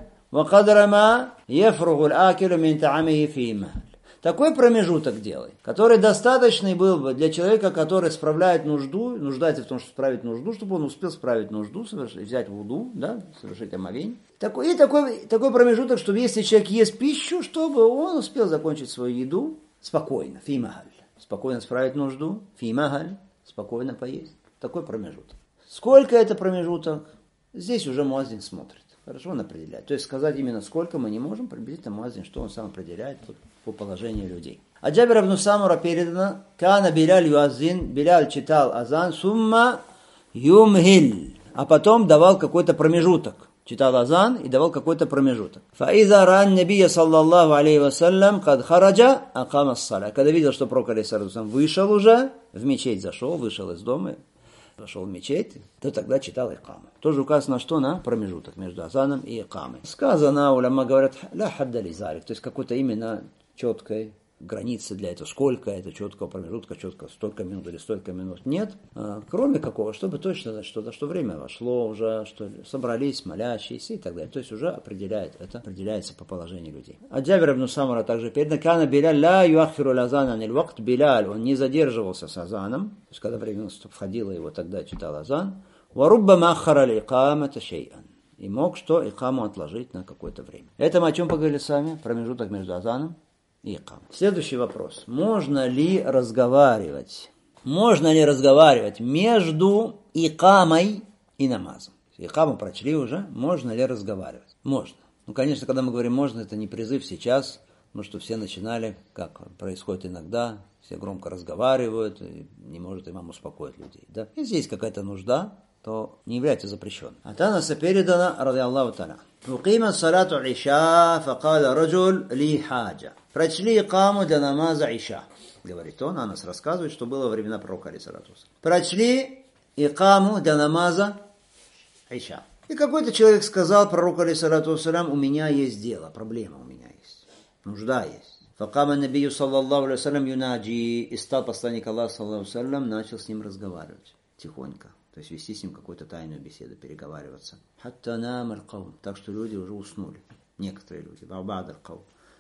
Такой промежуток делай, который достаточный был бы для человека, который справляет нужду, нуждается в том, чтобы справить нужду, чтобы он успел справить нужду, совершить, взять вуду, да, совершить омовение. Такой, и такой, такой промежуток, чтобы если человек ест пищу, чтобы он успел закончить свою еду спокойно, фимахаль, спокойно справить нужду, фимахаль, спокойно поесть. Такой промежуток. Сколько это промежуток? Здесь уже муаззин смотрит. Хорошо, он определяет. То есть сказать именно сколько мы не можем, приблизительно муаззин, что он сам определяет по, по положению людей. А Джабир ибн Самура передано: «Кана Биляль юаззин», Биляль читал азан, «сумма юмхиль», а потом давал какой-то промежуток. Читал азан и давал какой-то промежуток. «Фаиза ран набия саллаллаху алейхи вассалям кад хараджа акама ссаля». Когда видел, что пророк алейхиссалату вассалям вышел уже, в мечеть зашел, вышел из дома, зашел в мечеть, то тогда читал икаму. Тоже указано, что на промежуток между азаном и икамой. Сказано, уляма говорят, ля хадда ли зарик, то есть какой-то именно четкой границы для этого, сколько это четкого промежутка, четко столько минут или столько минут. Нет, а, кроме какого, чтобы точно знать, что, что время вошло уже, что собрались молящиеся и так далее. То есть уже определяет, это определяется по положению людей. А Джабир ибн Самура также передано: «Кана Биляль ла юахфиру лазан аниль вакт». Биляль, он не задерживался с азаном, то есть когда время входило его, тогда читал азан. «Варубба махара ли икамата шей'ан». И мог что? Икаму отложить на какое-то время. Это мы о чем поговорили с вами? Промежуток между азаном и икамой. Следующий вопрос. Можно ли разговаривать? Можно ли разговаривать между икамой и намазом? Икаму прочли уже. Можно ли разговаривать? Можно. Ну, конечно, когда мы говорим «можно», это не призыв сейчас, потому что все начинали, как происходит иногда, все громко разговаривают, и не может имам успокоить людей. Да? Если есть какая-то нужда, то не является запрещенным. От Анаса передано, ради Аллаху та'аля: «Уқима салату иша, факаля раджуль ли хаджа». Прочли икаму для намаза иша. Говорит он, Анас рассказывает, что было во времена пророка алейхиссалату вассалям. Прочли икаму для намаза иша. И какой-то человек сказал пророку алейхиссалату вассалям: у меня есть дело, проблема у меня есть, нужда есть. Факама набию саллаллаху алейхи вассалям юнаджи. И стал посланник Аллаха саллаллаху алейхи вассалям, начал с ним разговаривать тихонько. То есть вести с ним какую-то тайную беседу, переговариваться. Хатта нам аль-каум. Так что люди уже уснули. Некоторые люди. Бабад аль-каум.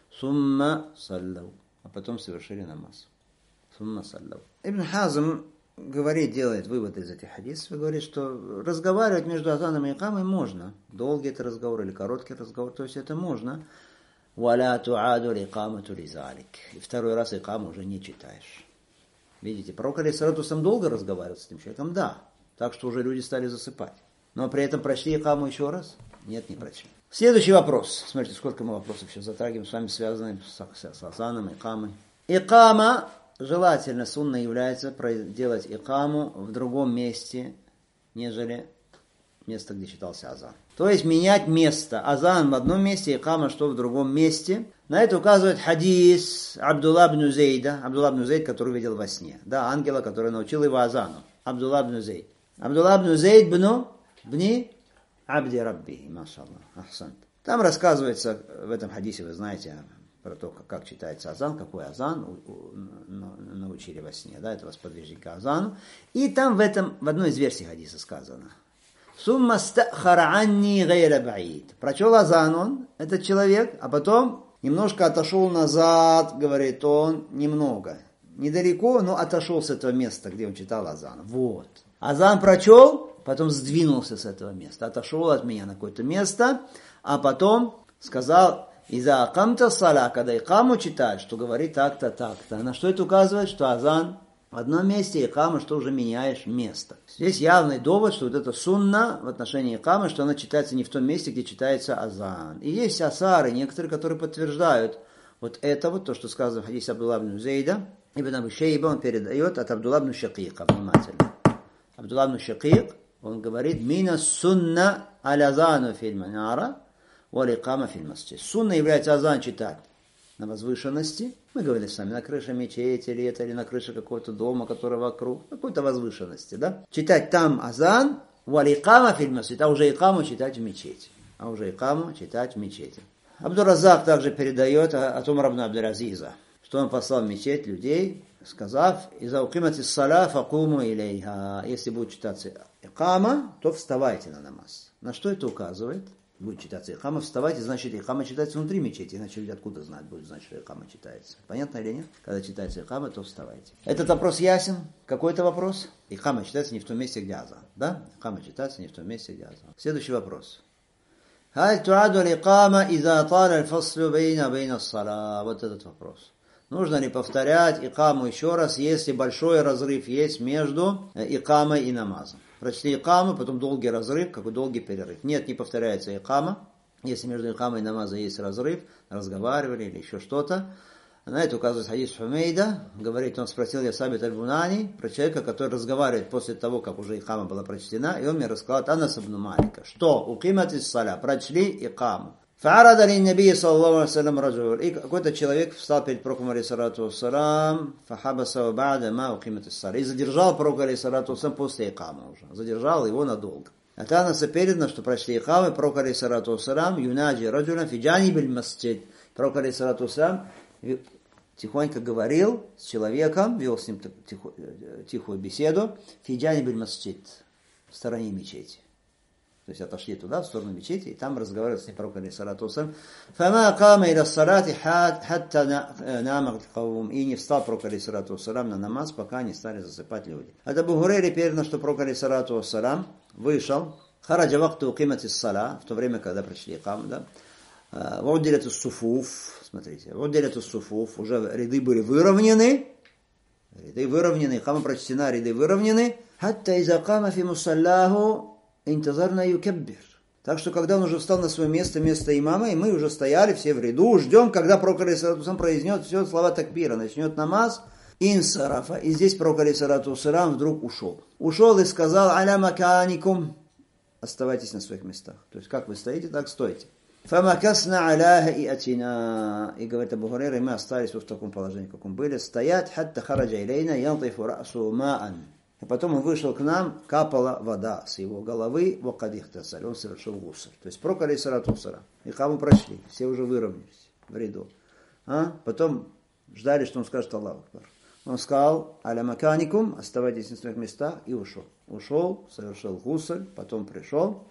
Сумма саллау. А потом совершили намаз. Сумма саллау. Ибн Хазм говорит, делает вывод из этих хадисов, и говорит, что разговаривать между азаном и икамой можно. Долгий это разговор или короткий разговор, то есть это можно. Валя туаду ликамату лизалик. И второй раз икаму уже не читаешь. Видите, пророк алейхиссалату вассалям долго разговаривал с этим человеком? Да. Так что уже люди стали засыпать. Но при этом прочли икаму еще раз? Нет, не прочли. Следующий вопрос. Смотрите, сколько мы вопросов сейчас затрагиваем с вами, связанных с, с, с азаном, икамой. Икама желательно, сунна является делать икаму в другом месте, нежели место, где читался азан. То есть менять место. Азан в одном месте, икама что в другом месте. На это указывает хадис Абдулла ибн Зейда. Абдулла ибн Зейд, который видел во сне. Да, ангела, который научил его азану. Абдулла ибн Зейд. Абдулла ибн Зейд бну бни абди рабби. Машаллах. Ахсант. Там рассказывается в этом хадисе, вы знаете, про то, как читается азан, какой азан научили во сне, да, этого сподвижника азану. И там в этом, в одной из версий хадиса сказано: «Сумма стахара анни гайра баид». Прочел азан он, этот человек, а потом немножко отошел назад, говорит он, немного. Недалеко, но отошел с этого места, где он читал азан. Вот. Азан прочел, потом сдвинулся с этого места, отошел от меня на какое-то место, а потом сказал: «Иза акамта сала», когда икаму читаешь, что говорит так-то, так-то. На что это указывает? Что азан в одном месте, икама, что уже меняешь место. Здесь явный довод, что вот это сунна в отношении икамы, что она читается не в том месте, где читается азан. И есть асары, некоторые, которые подтверждают вот это вот, то, что сказано в хадисе Абдулла ибн Зейда. Ибн Абу Шейба он передает от Абдулла ибн Шакика, внимательно. Абдулла ибн Шакик, он говорит: «Мина сунна аль-азану филь манара, валикама филь масджид». Сунна является азан читать на возвышенности. Мы говорили с вами, на крыше мечети или это, или на крыше какого-то дома, который вокруг, какой-то возвышенности, да? Читать там азан, валикама филь масджид, а уже икаму читать в мечети. А уже икаму читать в мечети. Абдур-Раззак также передает от Умара ибн Абдуль-Азиза, что он послал в мечеть людей, сказав: «Иза укимати ссаля факуму илейха». Если будет читаться икама, то вставайте на намаз. На что это указывает? Будет читаться икама, вставайте, значит икама читается внутри мечети, иначе люди откуда знают, будет знать, что икама читается. Понятно или нет? Когда читается икама, то вставайте. Этот вопрос ясен? Какой-то вопрос? Икама читается не в том месте, где азан. Да? Икама читается не в том месте, где азан. Следующий вопрос. Халь туаду ликама иза тала аль-фаслу бейна бейна ссала. Вот этот вопрос. Нужно ли повторять икаму еще раз, если большой разрыв есть между икамой и намазом? Прочли икаму, потом долгий разрыв, какой долгий перерыв. Нет, не повторяется икама. Если между икамой и намазом есть разрыв, разговаривали или еще что-то. На это указывает хадис Хумейда. Говорит, он спросил я Сабит аль-Бунани про человека, который разговаривает после того, как уже икама была прочтена. И он мне рассказал от Анас ибн Малика, что укимат ис-саля, прочли икаму. Фаарада ли наби саллаллаху алейхи ва саллям раджул. И какой-то человек встал перед пророком алейхиссалату вассалам, фахабаса ба'да ма укимат ис-саля. И задержал пророка алейхиссалату вассалам после икамы уже. Задержал его надолго. От Анаса передано, что прочли икамы, пророк алейхиссалату вассалам юнаджи раджулян фи джанибиль масджид. Пророк алейхиссалату вассалам тихонько говорил с человеком, вел с ним тихо, тихую беседу, фи джанибиль масджид, в стороне мечети. То есть отошли туда, в сторону мечети, и там разговаривал с ним пророк алейхиссалату вассалам. Фама кама иля ссалати хатта намат каум. И не встал пророк алейхиссалату вассалам на намаз, пока не стали засыпать люди. От Абу Хурейры передано, что пророк алейхиссалату вассалам вышел, хараджа вакту укимат ис-сала, в то время, когда пришли икам, да, вауддилят ис-суфуф, смотрите, вауддилят ис-суфуф, уже ряды были выровнены, ряды выровнены, икама прочтена, ряды выровнены, хатта иза кама фи мусаллаху интазарна юкаббир. Так что, когда он уже встал на свое место, место имама, и мы уже стояли все в ряду, ждем, когда пророк алейхиссалату вассалам произнесет все слова такбира, начнет намаз, инсарафа. И здесь пророк алейхиссалату вассалам вдруг ушел. Ушел и сказал: аля маканикум, оставайтесь на своих местах. То есть, как вы стоите, так стойте. Фамакасна аляха и атина. И говорит Абу Хурейра, и мы остались вот в таком положении, как мы были. Стоять, хатта хараджа илейна, янтифу расу маан. И потом он вышел к нам, капала вода с его головы, вакадихтасаль, он совершил гусаль. То есть пророк алейхиссалату вассалам. Икаму прошли, все уже выровнялись в ряду. А? Потом ждали, что он скажет Аллаху акбар. Он сказал: аля маканикум, оставайтесь на своих местах, и ушел. Ушел, совершил гусаль, потом пришел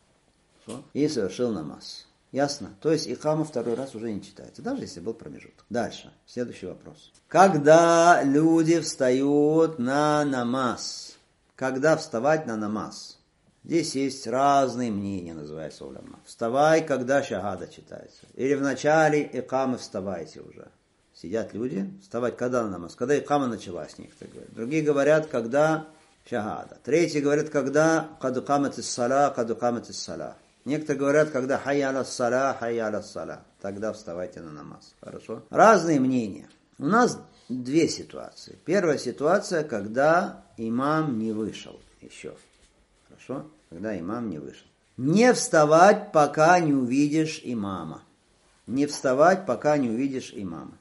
и совершил намаз. Ясно? То есть икама второй раз уже не читается, даже если был промежуток. Дальше, следующий вопрос. Когда люди встают на намаз? Когда вставать на намаз? Здесь есть разные мнения, называется уляма. Вставай, когда шахада читается. Или в начале икамы вставайте уже. Сидят люди, вставать когда на намаз? Когда икама началась, некоторые говорят. Другие говорят, когда шахада. Третьи говорят, когда кадукамат ис-сала, кадукамат ис-сала. Некоторые говорят, когда хайя аля ссаля, хайя аля ссаля. Тогда вставайте на намаз. Хорошо? Разные мнения. У нас две ситуации. Первая ситуация, когда имам не вышел еще. Хорошо? Когда имам не вышел. Не вставать, пока не увидишь имама. Не вставать, пока не увидишь имама.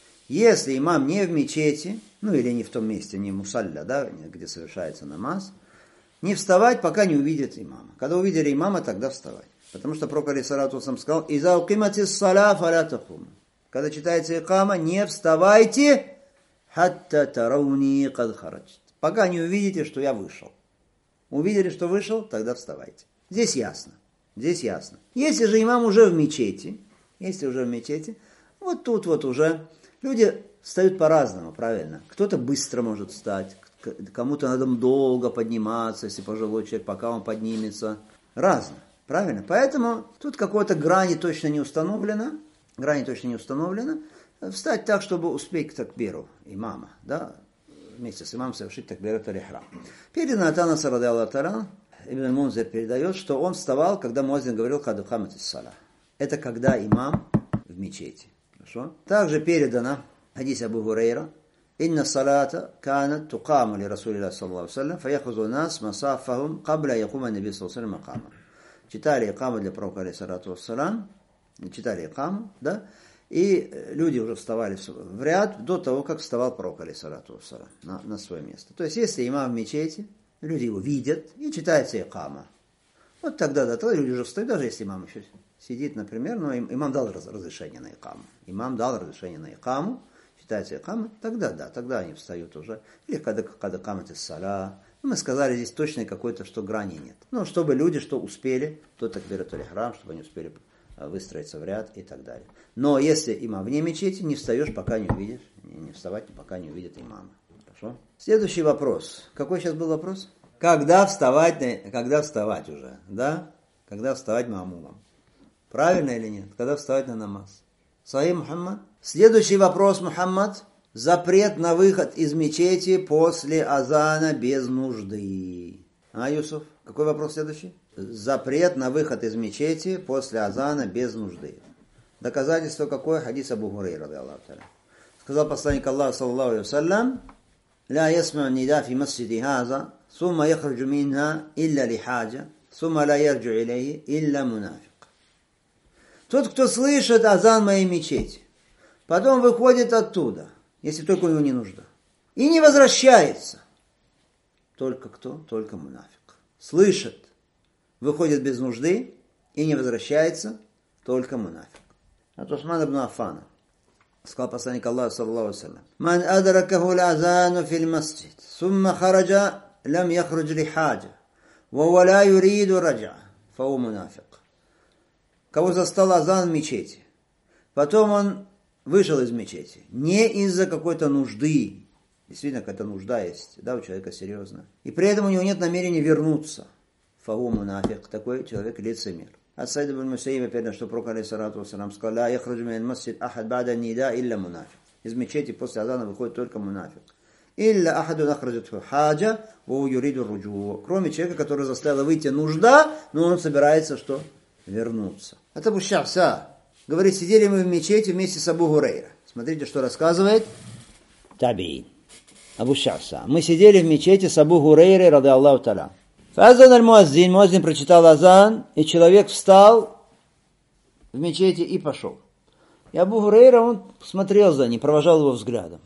Если имам не в мечети, ну или не в том месте, не в мусалля, да, где совершается намаз, не вставать, пока не увидит имама. Когда увидели имама, тогда вставать. Потому что пророк алейхиссалату вассалям сказал: «Иза укиматис саля фаля тахум». Когда читается икама, не вставайте, хатта тарауни кад хараджт. Пока не увидите, что я вышел. Увидели, что вышел, тогда вставайте. Здесь ясно. Здесь ясно. Если же имам уже в мечети, если уже в мечети, вот тут вот уже люди встают по-разному, правильно. Кто-то быстро может встать, кому-то надо долго подниматься, если пожилой человек, пока он поднимется. Разно, правильно. Поэтому тут какой-то грани точно не установлено, грани точно не установлено. Встать так, чтобы успеть к такбиру имама, да, вместе с имамом совершить такбират аль-ихрам. Передано от Анаса радиаллаху та'аля, Ибн Мунзир передает, что он вставал, когда муаззин говорил «Кад укаматис саля». Это когда имам в мечети. Хорошо? Также передано хадис Абу Гурейра: «Инна салата канат тукаму ли Расулилlah саллаллаху алейхи ва саллям, фаяхузу нас масафахум кабля якума наби саллаллаху алейхи ва саллям макама». Читали икаму для пророка алейхиссалату вассалям, читали икаму, да, и люди уже вставали в ряд до того, как вставал пророк алейхиссалату вассалям на, на свое место. То есть, если имам в мечети, люди его видят, и читается икама. Вот тогда, да, тогда люди уже встают, даже если имам еще сидит, например, но имам дал разрешение на икаму. Имам дал разрешение на икаму, читается икама, тогда да, тогда они встают уже. Или когда, когда каматис саля. Мы сказали, здесь точной какой-то, что грани нет. Ну, чтобы люди, что успели, то такбират аль-ихрам, чтобы они успели выстроиться в ряд и так далее. Но если имам вне мечети, не встаешь, пока не увидишь, не вставать, пока не увидит имама. Хорошо? Следующий вопрос. Какой сейчас был вопрос? Когда вставать, когда вставать уже, да? Когда вставать маамумом? Правильно или нет? Когда вставать на намаз? Сахих Мухаммад? Следующий вопрос, Мухаммад. Запрет на выход из мечети после азана без нужды. А, Юсуф? Какой вопрос следующий? Запрет на выход из мечети после азана без нужды. Доказательство какое? Хадис Абу Гурейра, радиаллаху та'аля. Сказал посланник Аллаха, саллаллаху алейхи ва саллям: «Ла ясмау нида фи масджиди хаза, сумма яхруджу минха илля ли хаджа, сумма ла ярджу илейхи илля мунафик». Тот, кто слышит азан моей мечети, потом выходит оттуда, если только у него не нужда, и не возвращается. Только кто? Только мунафик. Слышит, выходит без нужды и не возвращается, только мунафик. От Усмана ибн Аффана сказал посланник Аллаха, саллаллаху алейхи ва саллям: «Ман адракаху аль-азану фил масджид, сумма хараджа, лам яхруджа ли хаджа, ва хуа ла юриду раджа, фа хуа мунафик». Кого застал азан в мечети, потом он вышел из мечети, не из-за какой-то нужды, действительно какая-то нужда есть, да, у человека серьезная, и при этом у него нет намерения вернуться, фа хуа мунафик, такой человек лицемер. От Саида ибн Мусаиба передано, что пророк алейхиссалату вассалям сказал: «Ла яхруджу миналь масджид ахад ба'да нида илля мунафик». Из мечети после азана выходит только мунафик. «Илля ахаду нахраджатху хаджа, ва юриду руджу». Кроме человека, который заставила выйти нужда, но он собирается что? Вернуться. Это Абу Ша'са. Говорит, сидели мы в мечети вместе с Абу Гурейра. Смотрите, что рассказывает табиин. Абу Ша'са. Мы сидели в мечети с Абу Гурейрой, радиаллаху та'аля. Фазан аль-муаззин, муаззин прочитал азан, и человек встал в мечети и пошел. И Абу Гурейра, он смотрел за ним, провожал его взглядом.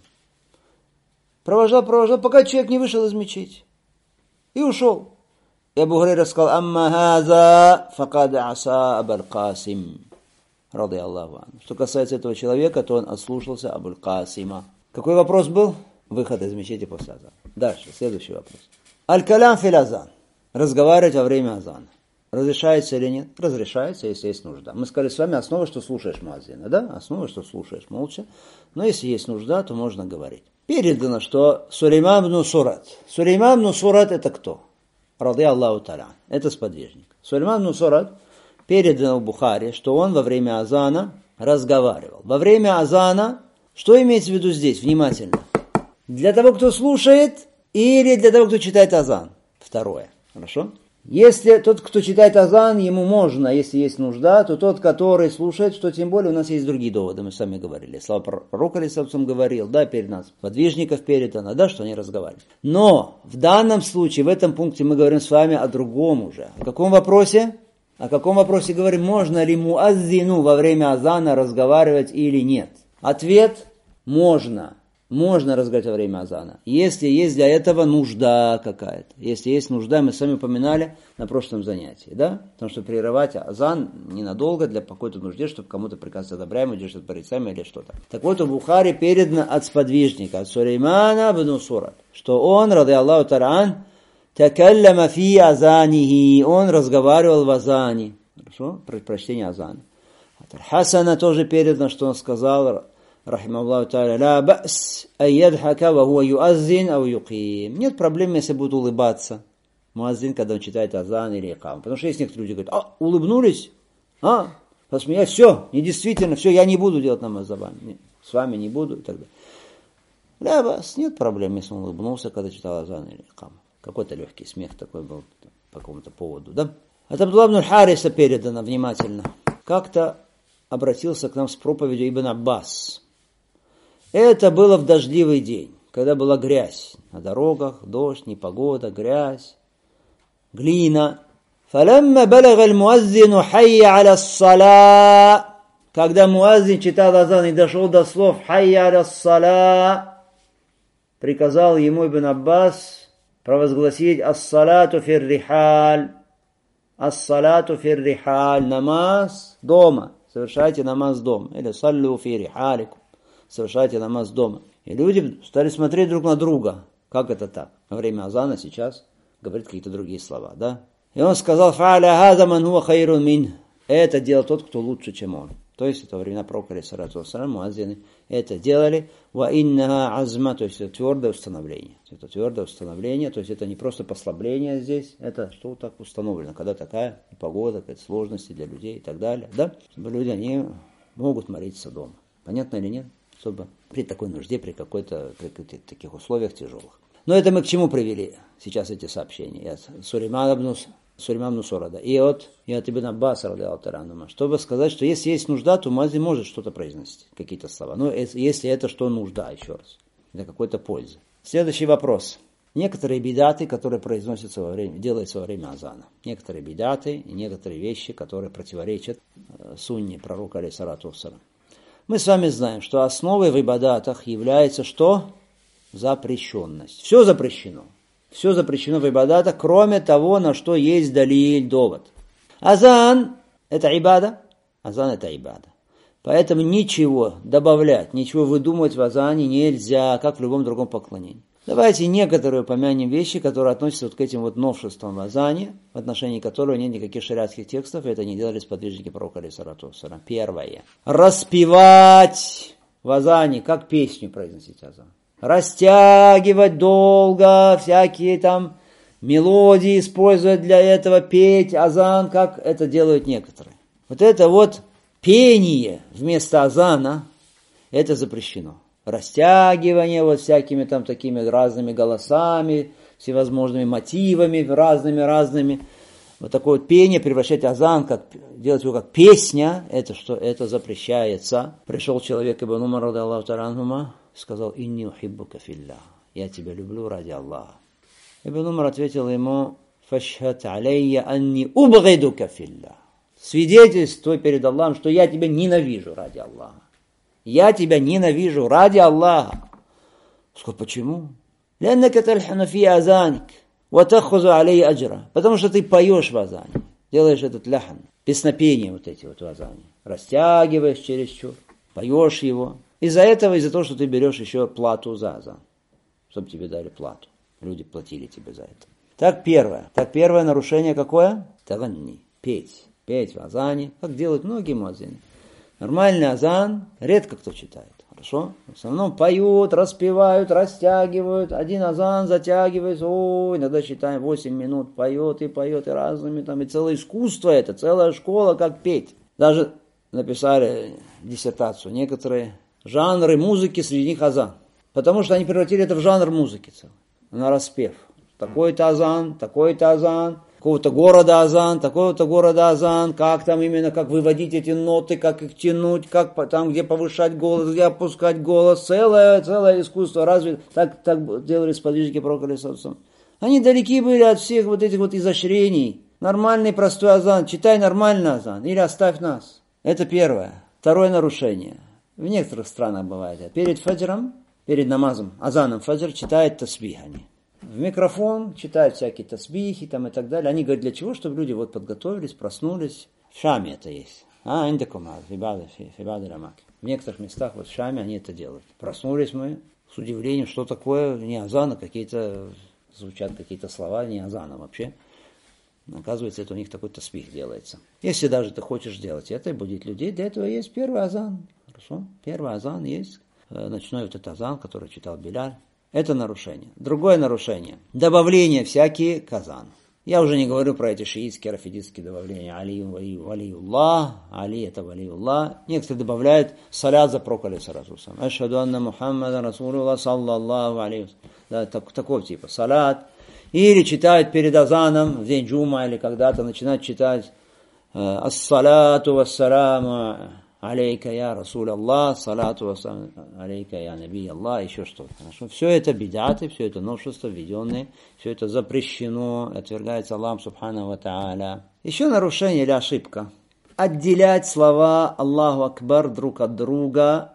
Провожал, провожал, пока человек не вышел из мечети. И ушел. И Абу Гурейра сказал: «Амма хаза факад аса Абуль Касим». Ради Аллаху. Что касается этого человека, то он отслушался Абуль Касима. Какой вопрос был? Выход из мечети после азана. Дальше, следующий вопрос. Аль-калям фил азан. Разговаривать во время азана. Разрешается или нет? Разрешается, если есть нужда. Мы сказали с вами, основа, что слушаешь муаззина, да? Основа, что слушаешь молча. Но если есть нужда, то можно говорить. Передано, что Сулейман ибн Сурат. Сулейман ибн Сурат это кто? Ради Аллаху та'аля. Это сподвижник. Сулейман ибн Сурат передано в Бухари, что он во время азана разговаривал. Во время азана, что имеется в виду здесь? Внимательно. Для того, кто слушает, или для того, кто читает азан? Второе. Хорошо? Если тот, кто читает азан, ему можно, если есть нужда, то тот, который слушает, что тем более у нас есть другие доводы, мы сами говорили. Слава пророка Алейхиссалам говорил, да, перед нас, подвижников передано, да, что они разговаривают. Но в данном случае, в этом пункте мы говорим с вами о другом уже. О каком вопросе? О каком вопросе говорим, можно ли муаззину во время азана разговаривать или нет? Ответ – можно. Можно разговаривать во время азана, если есть для этого нужда какая-то. Если есть нужда, мы сами упоминали на прошлом занятии, да? Потому что прерывать азан ненадолго для какой-то нужде, чтобы кому-то приказ одобряемый, или что-то порицаемое, или что-то. Так вот, у Бухари передано от сподвижника, от Сулеймана ибн Сурат, что он, ради Аллаху та'алан, такалляма фи азанихи, он разговаривал в азане. Хорошо? Про прочтение азана. От Хасана тоже передано, что он сказал, рахимахуллаху та'аля, ла ба'с айядхака ва хуа юаззин ау юқим. Нет проблем, если будет улыбаться муаззин, когда он читает азан или икам. Потому что есть некоторые люди, говорят, а, улыбнулись? А, посмеялись, все, недействительно, все, я не буду делать намаз за вами, с вами не буду и так далее. Ла ба'с, нет проблем, если он улыбнулся, когда читал азан или икам. Какой-то легкий смех такой был по какому-то поводу, да? От Абдулла ибн Хариса передано внимательно. Как-то обратился к нам с проповедью Ибн Аббас. Это было в дождливый день, когда была грязь на дорогах, дождь, непогода, грязь, глина. فَلَمَّا بَلَغَ الْمُؤَذِّنُ حَيَّ عَلَى الصَّلَاةِ. Когда муаззин читал азан и дошел до слов حَيَّ عَلَى الصَّلَاةِ, приказал ему Ибн Аббас провозгласить «Ас-салату фир-рихаль». «Ас-салату фир-рихаль». Намаз дома. Совершайте намаз дома. Или «Саллю фи-рихаликум». Совершайте намаз дома. И люди стали смотреть друг на друга. Как это так? Во время азана сейчас говорит какие-то другие слова, да? И он сказал, «Фа'аля хаза ман хуа хайрун мин». Это делал тот, кто лучше, чем он. То есть, это во времена пророка, алейхиссалату вассалям, муаззины это делали. «Ва иннаха азма», то есть, это твердое установление. Это твердое установление, то есть, это не просто послабление здесь, это что так установлено, когда такая погода, какие-то сложности для людей и так далее, да? Чтобы люди, они могут молиться дома. Понятно или нет? Чтобы при такой нужде, при какой-то, при каких-то таких условиях тяжелых. Но это мы к чему привели сейчас эти сообщения? От Сулеймана ибн Сурада и от, и от Ибн Аббаса, чтобы сказать, что если есть нужда, то муаззин может что-то произносить, какие-то слова. Но если это что нужда, еще раз, для какой-то пользы. Следующий вопрос. Некоторые бидаты, которые произносятся во время, делаются во время азана. Некоторые бидаты и некоторые вещи, которые противоречат сунне пророка, алейхиссалату вассалям. Мы с вами знаем, что основой в ибадатах является что? Запрещенность. Все запрещено. Все запрещено в ибадатах, кроме того, на что есть далиль, довод. Азан – это ибада. Азан – это ибада. Поэтому ничего добавлять, ничего выдумывать в азане нельзя, как в любом другом поклонении. Давайте некоторые упомянем вещи, которые относятся вот к этим вот новшествам в азане, в отношении которого нет никаких шариатских текстов, и это не делали сподвижники пророка, алейхиссалату вассалям. Первое. Распевать в азане, как песню произносить азан. Растягивать долго, всякие там мелодии использовать для этого, петь азан, как это делают некоторые. Вот это вот пение вместо азана, это запрещено. Растягивание вот всякими там такими разными голосами, всевозможными мотивами, разными-разными. Вот такое вот пение, превращать азан, как, делать его как песня, это что? Это запрещается. Пришел человек, Ибн Умар, ради Аллаху та'аланхума, сказал, «Инни ухиббука филля». Я тебя люблю ради Аллаха. Ибн Умар ответил ему, «Фашхат алейя анни убгидука филля». Свидетельствуй перед Аллахом, что я тебя ненавижу ради Аллаха. Я тебя ненавижу ради Аллаха. Сказал, почему? «Ляннака тальхану фи азаник, ва тахузу алей аджра». Потому что ты поешь в азане, делаешь этот ляхан, песнопения вот эти вот в азане. Растягиваешь чересчур, поешь его. Из-за этого, из-за того, что ты берешь еще плату за азан, чтобы тебе дали плату. Люди платили тебе за это. Так первое. Так первое нарушение какое? Таганни. Петь. Петь в азане, как делают многие муаззины. Нормальный азан редко кто читает. Хорошо? В основном поют, распевают, растягивают. Один азан затягивается. О, иногда читаем восемь минут. Поет и поет, и разными там. И целое искусство это, целая школа, как петь. Даже написали диссертацию. Некоторые жанры музыки, среди них азан. Потому что они превратили это в жанр музыки целый. На распев. Такой-то азан, такой-то азан. какого-то города азан, такого-то города азан, как там именно, как выводить эти ноты, как их тянуть, как там, где повышать голос, где опускать голос, целое, целое искусство развито. Так, так делали сподвижники пророка алейхиссалям. Они далеки были от всех вот этих вот изощрений. Нормальный простой азан, читай нормальный азан или оставь нас. Это первое. Второе нарушение. В некоторых странах бывает. Перед фаджром, перед намазом, азаном фаджр читают тасбих они. В микрофон читают всякие тасбихи там и так далее. Они говорят, для чего? Чтобы люди вот подготовились, проснулись. В Шаме это есть. А, индакум, фибады, фибады рамаки. В некоторых местах, вот в Шаме они это делают. Проснулись мы с удивлением, что такое не азан, а какие-то, звучат какие-то слова, не азана вообще. Оказывается, это у них такой тасбих делается. Если даже ты хочешь делать это и будить людей, для этого есть первый азан. Хорошо? Первый азан есть. Ночной вот этот азан, который читал Биляль. Это нарушение. Другое нарушение. Добавление всякие к азану. Я уже не говорю про эти шиитские, рафидистские добавления. Али, валиуллах, Али это валиуллах. Некоторые добавляют салят за пророка алейхиссалату вассалям. Ашхаду анна Мухаммада расулуллах саллаллаху алейхи. Да, так, такого типа. Салат. Или читают перед азаном в день джума, или когда-то начинают читать ас-салату вассаламу алейка я Расул Аллах, салату вассалам алейка я Наби Аллах, еще что-то. Хорошо? Все это бидаты, все это новшества введенные, все это запрещено, отвергается Аллахом Субхану ва Тааля. Еще нарушение или ошибка. Отделять слова Аллаху Акбар друг от друга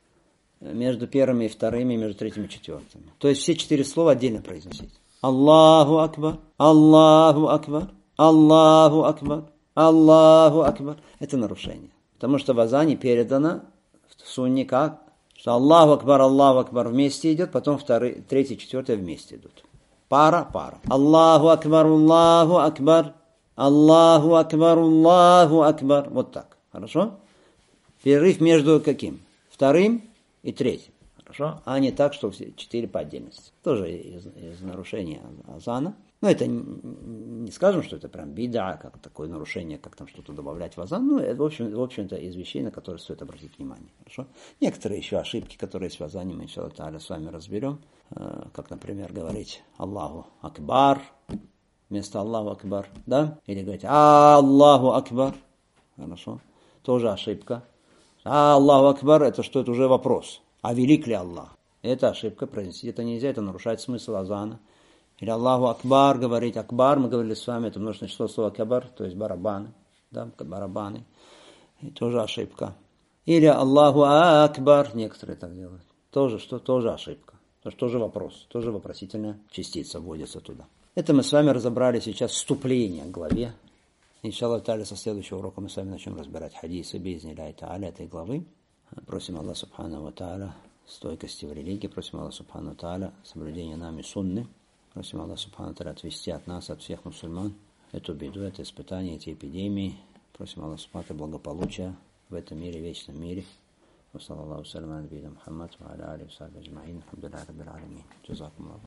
между первыми и вторыми, между третьим и четвертым. То есть все четыре слова отдельно произносить. Аллаху Акбар, Аллаху Акбар, Аллаху Акбар, Аллаху Акбар. Это нарушение. Потому что в азане передано в сунне как? Что Аллаху Акбар, Аллаху Акбар вместе идет, потом второй, третий, четвертый вместе идут. Пара, пара. Аллаху Акбар, Аллаху Акбар, Аллаху Акбар, Аллаху Акбар. Вот так. Хорошо? Перерыв между каким? Вторым и третьим. Хорошо? А не так, что все четыре по отдельности. Тоже из, из нарушения азана. Но это не скажем, что это прям бида, как такое нарушение, как там что-то добавлять в азан. Ну, это, в, общем, в общем-то, из вещей, на которые стоит обратить внимание. Хорошо? Некоторые еще ошибки, которые есть в азане, мы, иншаллах тааля, с вами разберем. Как, например, говорить Аллаху Акбар вместо Аллаху Акбар. Да? Или говорить Аллаху Акбар. Хорошо? Тоже ошибка. А Аллаху Акбар, это что? Это уже вопрос. А велик ли Аллах? Это ошибка, произнести это нельзя, это нарушает смысл азана. Или Аллаху Акбар, говорить Акбар, мы говорили с вами, это множественное число слова Акбар, то есть барабаны, да, барабаны. И тоже ошибка. Или Аллаху Акбар, некоторые так делают. Тоже, что, тоже ошибка. Тоже, тоже вопрос, тоже вопросительная частица вводится туда. Это мы с вами разобрали сейчас вступление к главе. Иншаллах тааля, со следующего урока мы с вами начнем разбирать хадисы би'изни-ллахи тааля этой главы. Просим Аллаха Субхану ва Тааля стойкости в религии, просим Аллаха Субхану ва Тааля соблюдения нами сунны. Просим Аллаха Субхану ва Тааля отвести от нас, от всех мусульман, эту беду, это испытание, эти эпидемии. Просим Аллаха Субхану ва Тааля благополучия в этом мире, вечном мире. Ва саллаллаху салям аля набийина Мухаммад ва аля алихи ва сахбихи аджмаин. Алхамдулиллахи раббил алямин. Джазакумуллаху.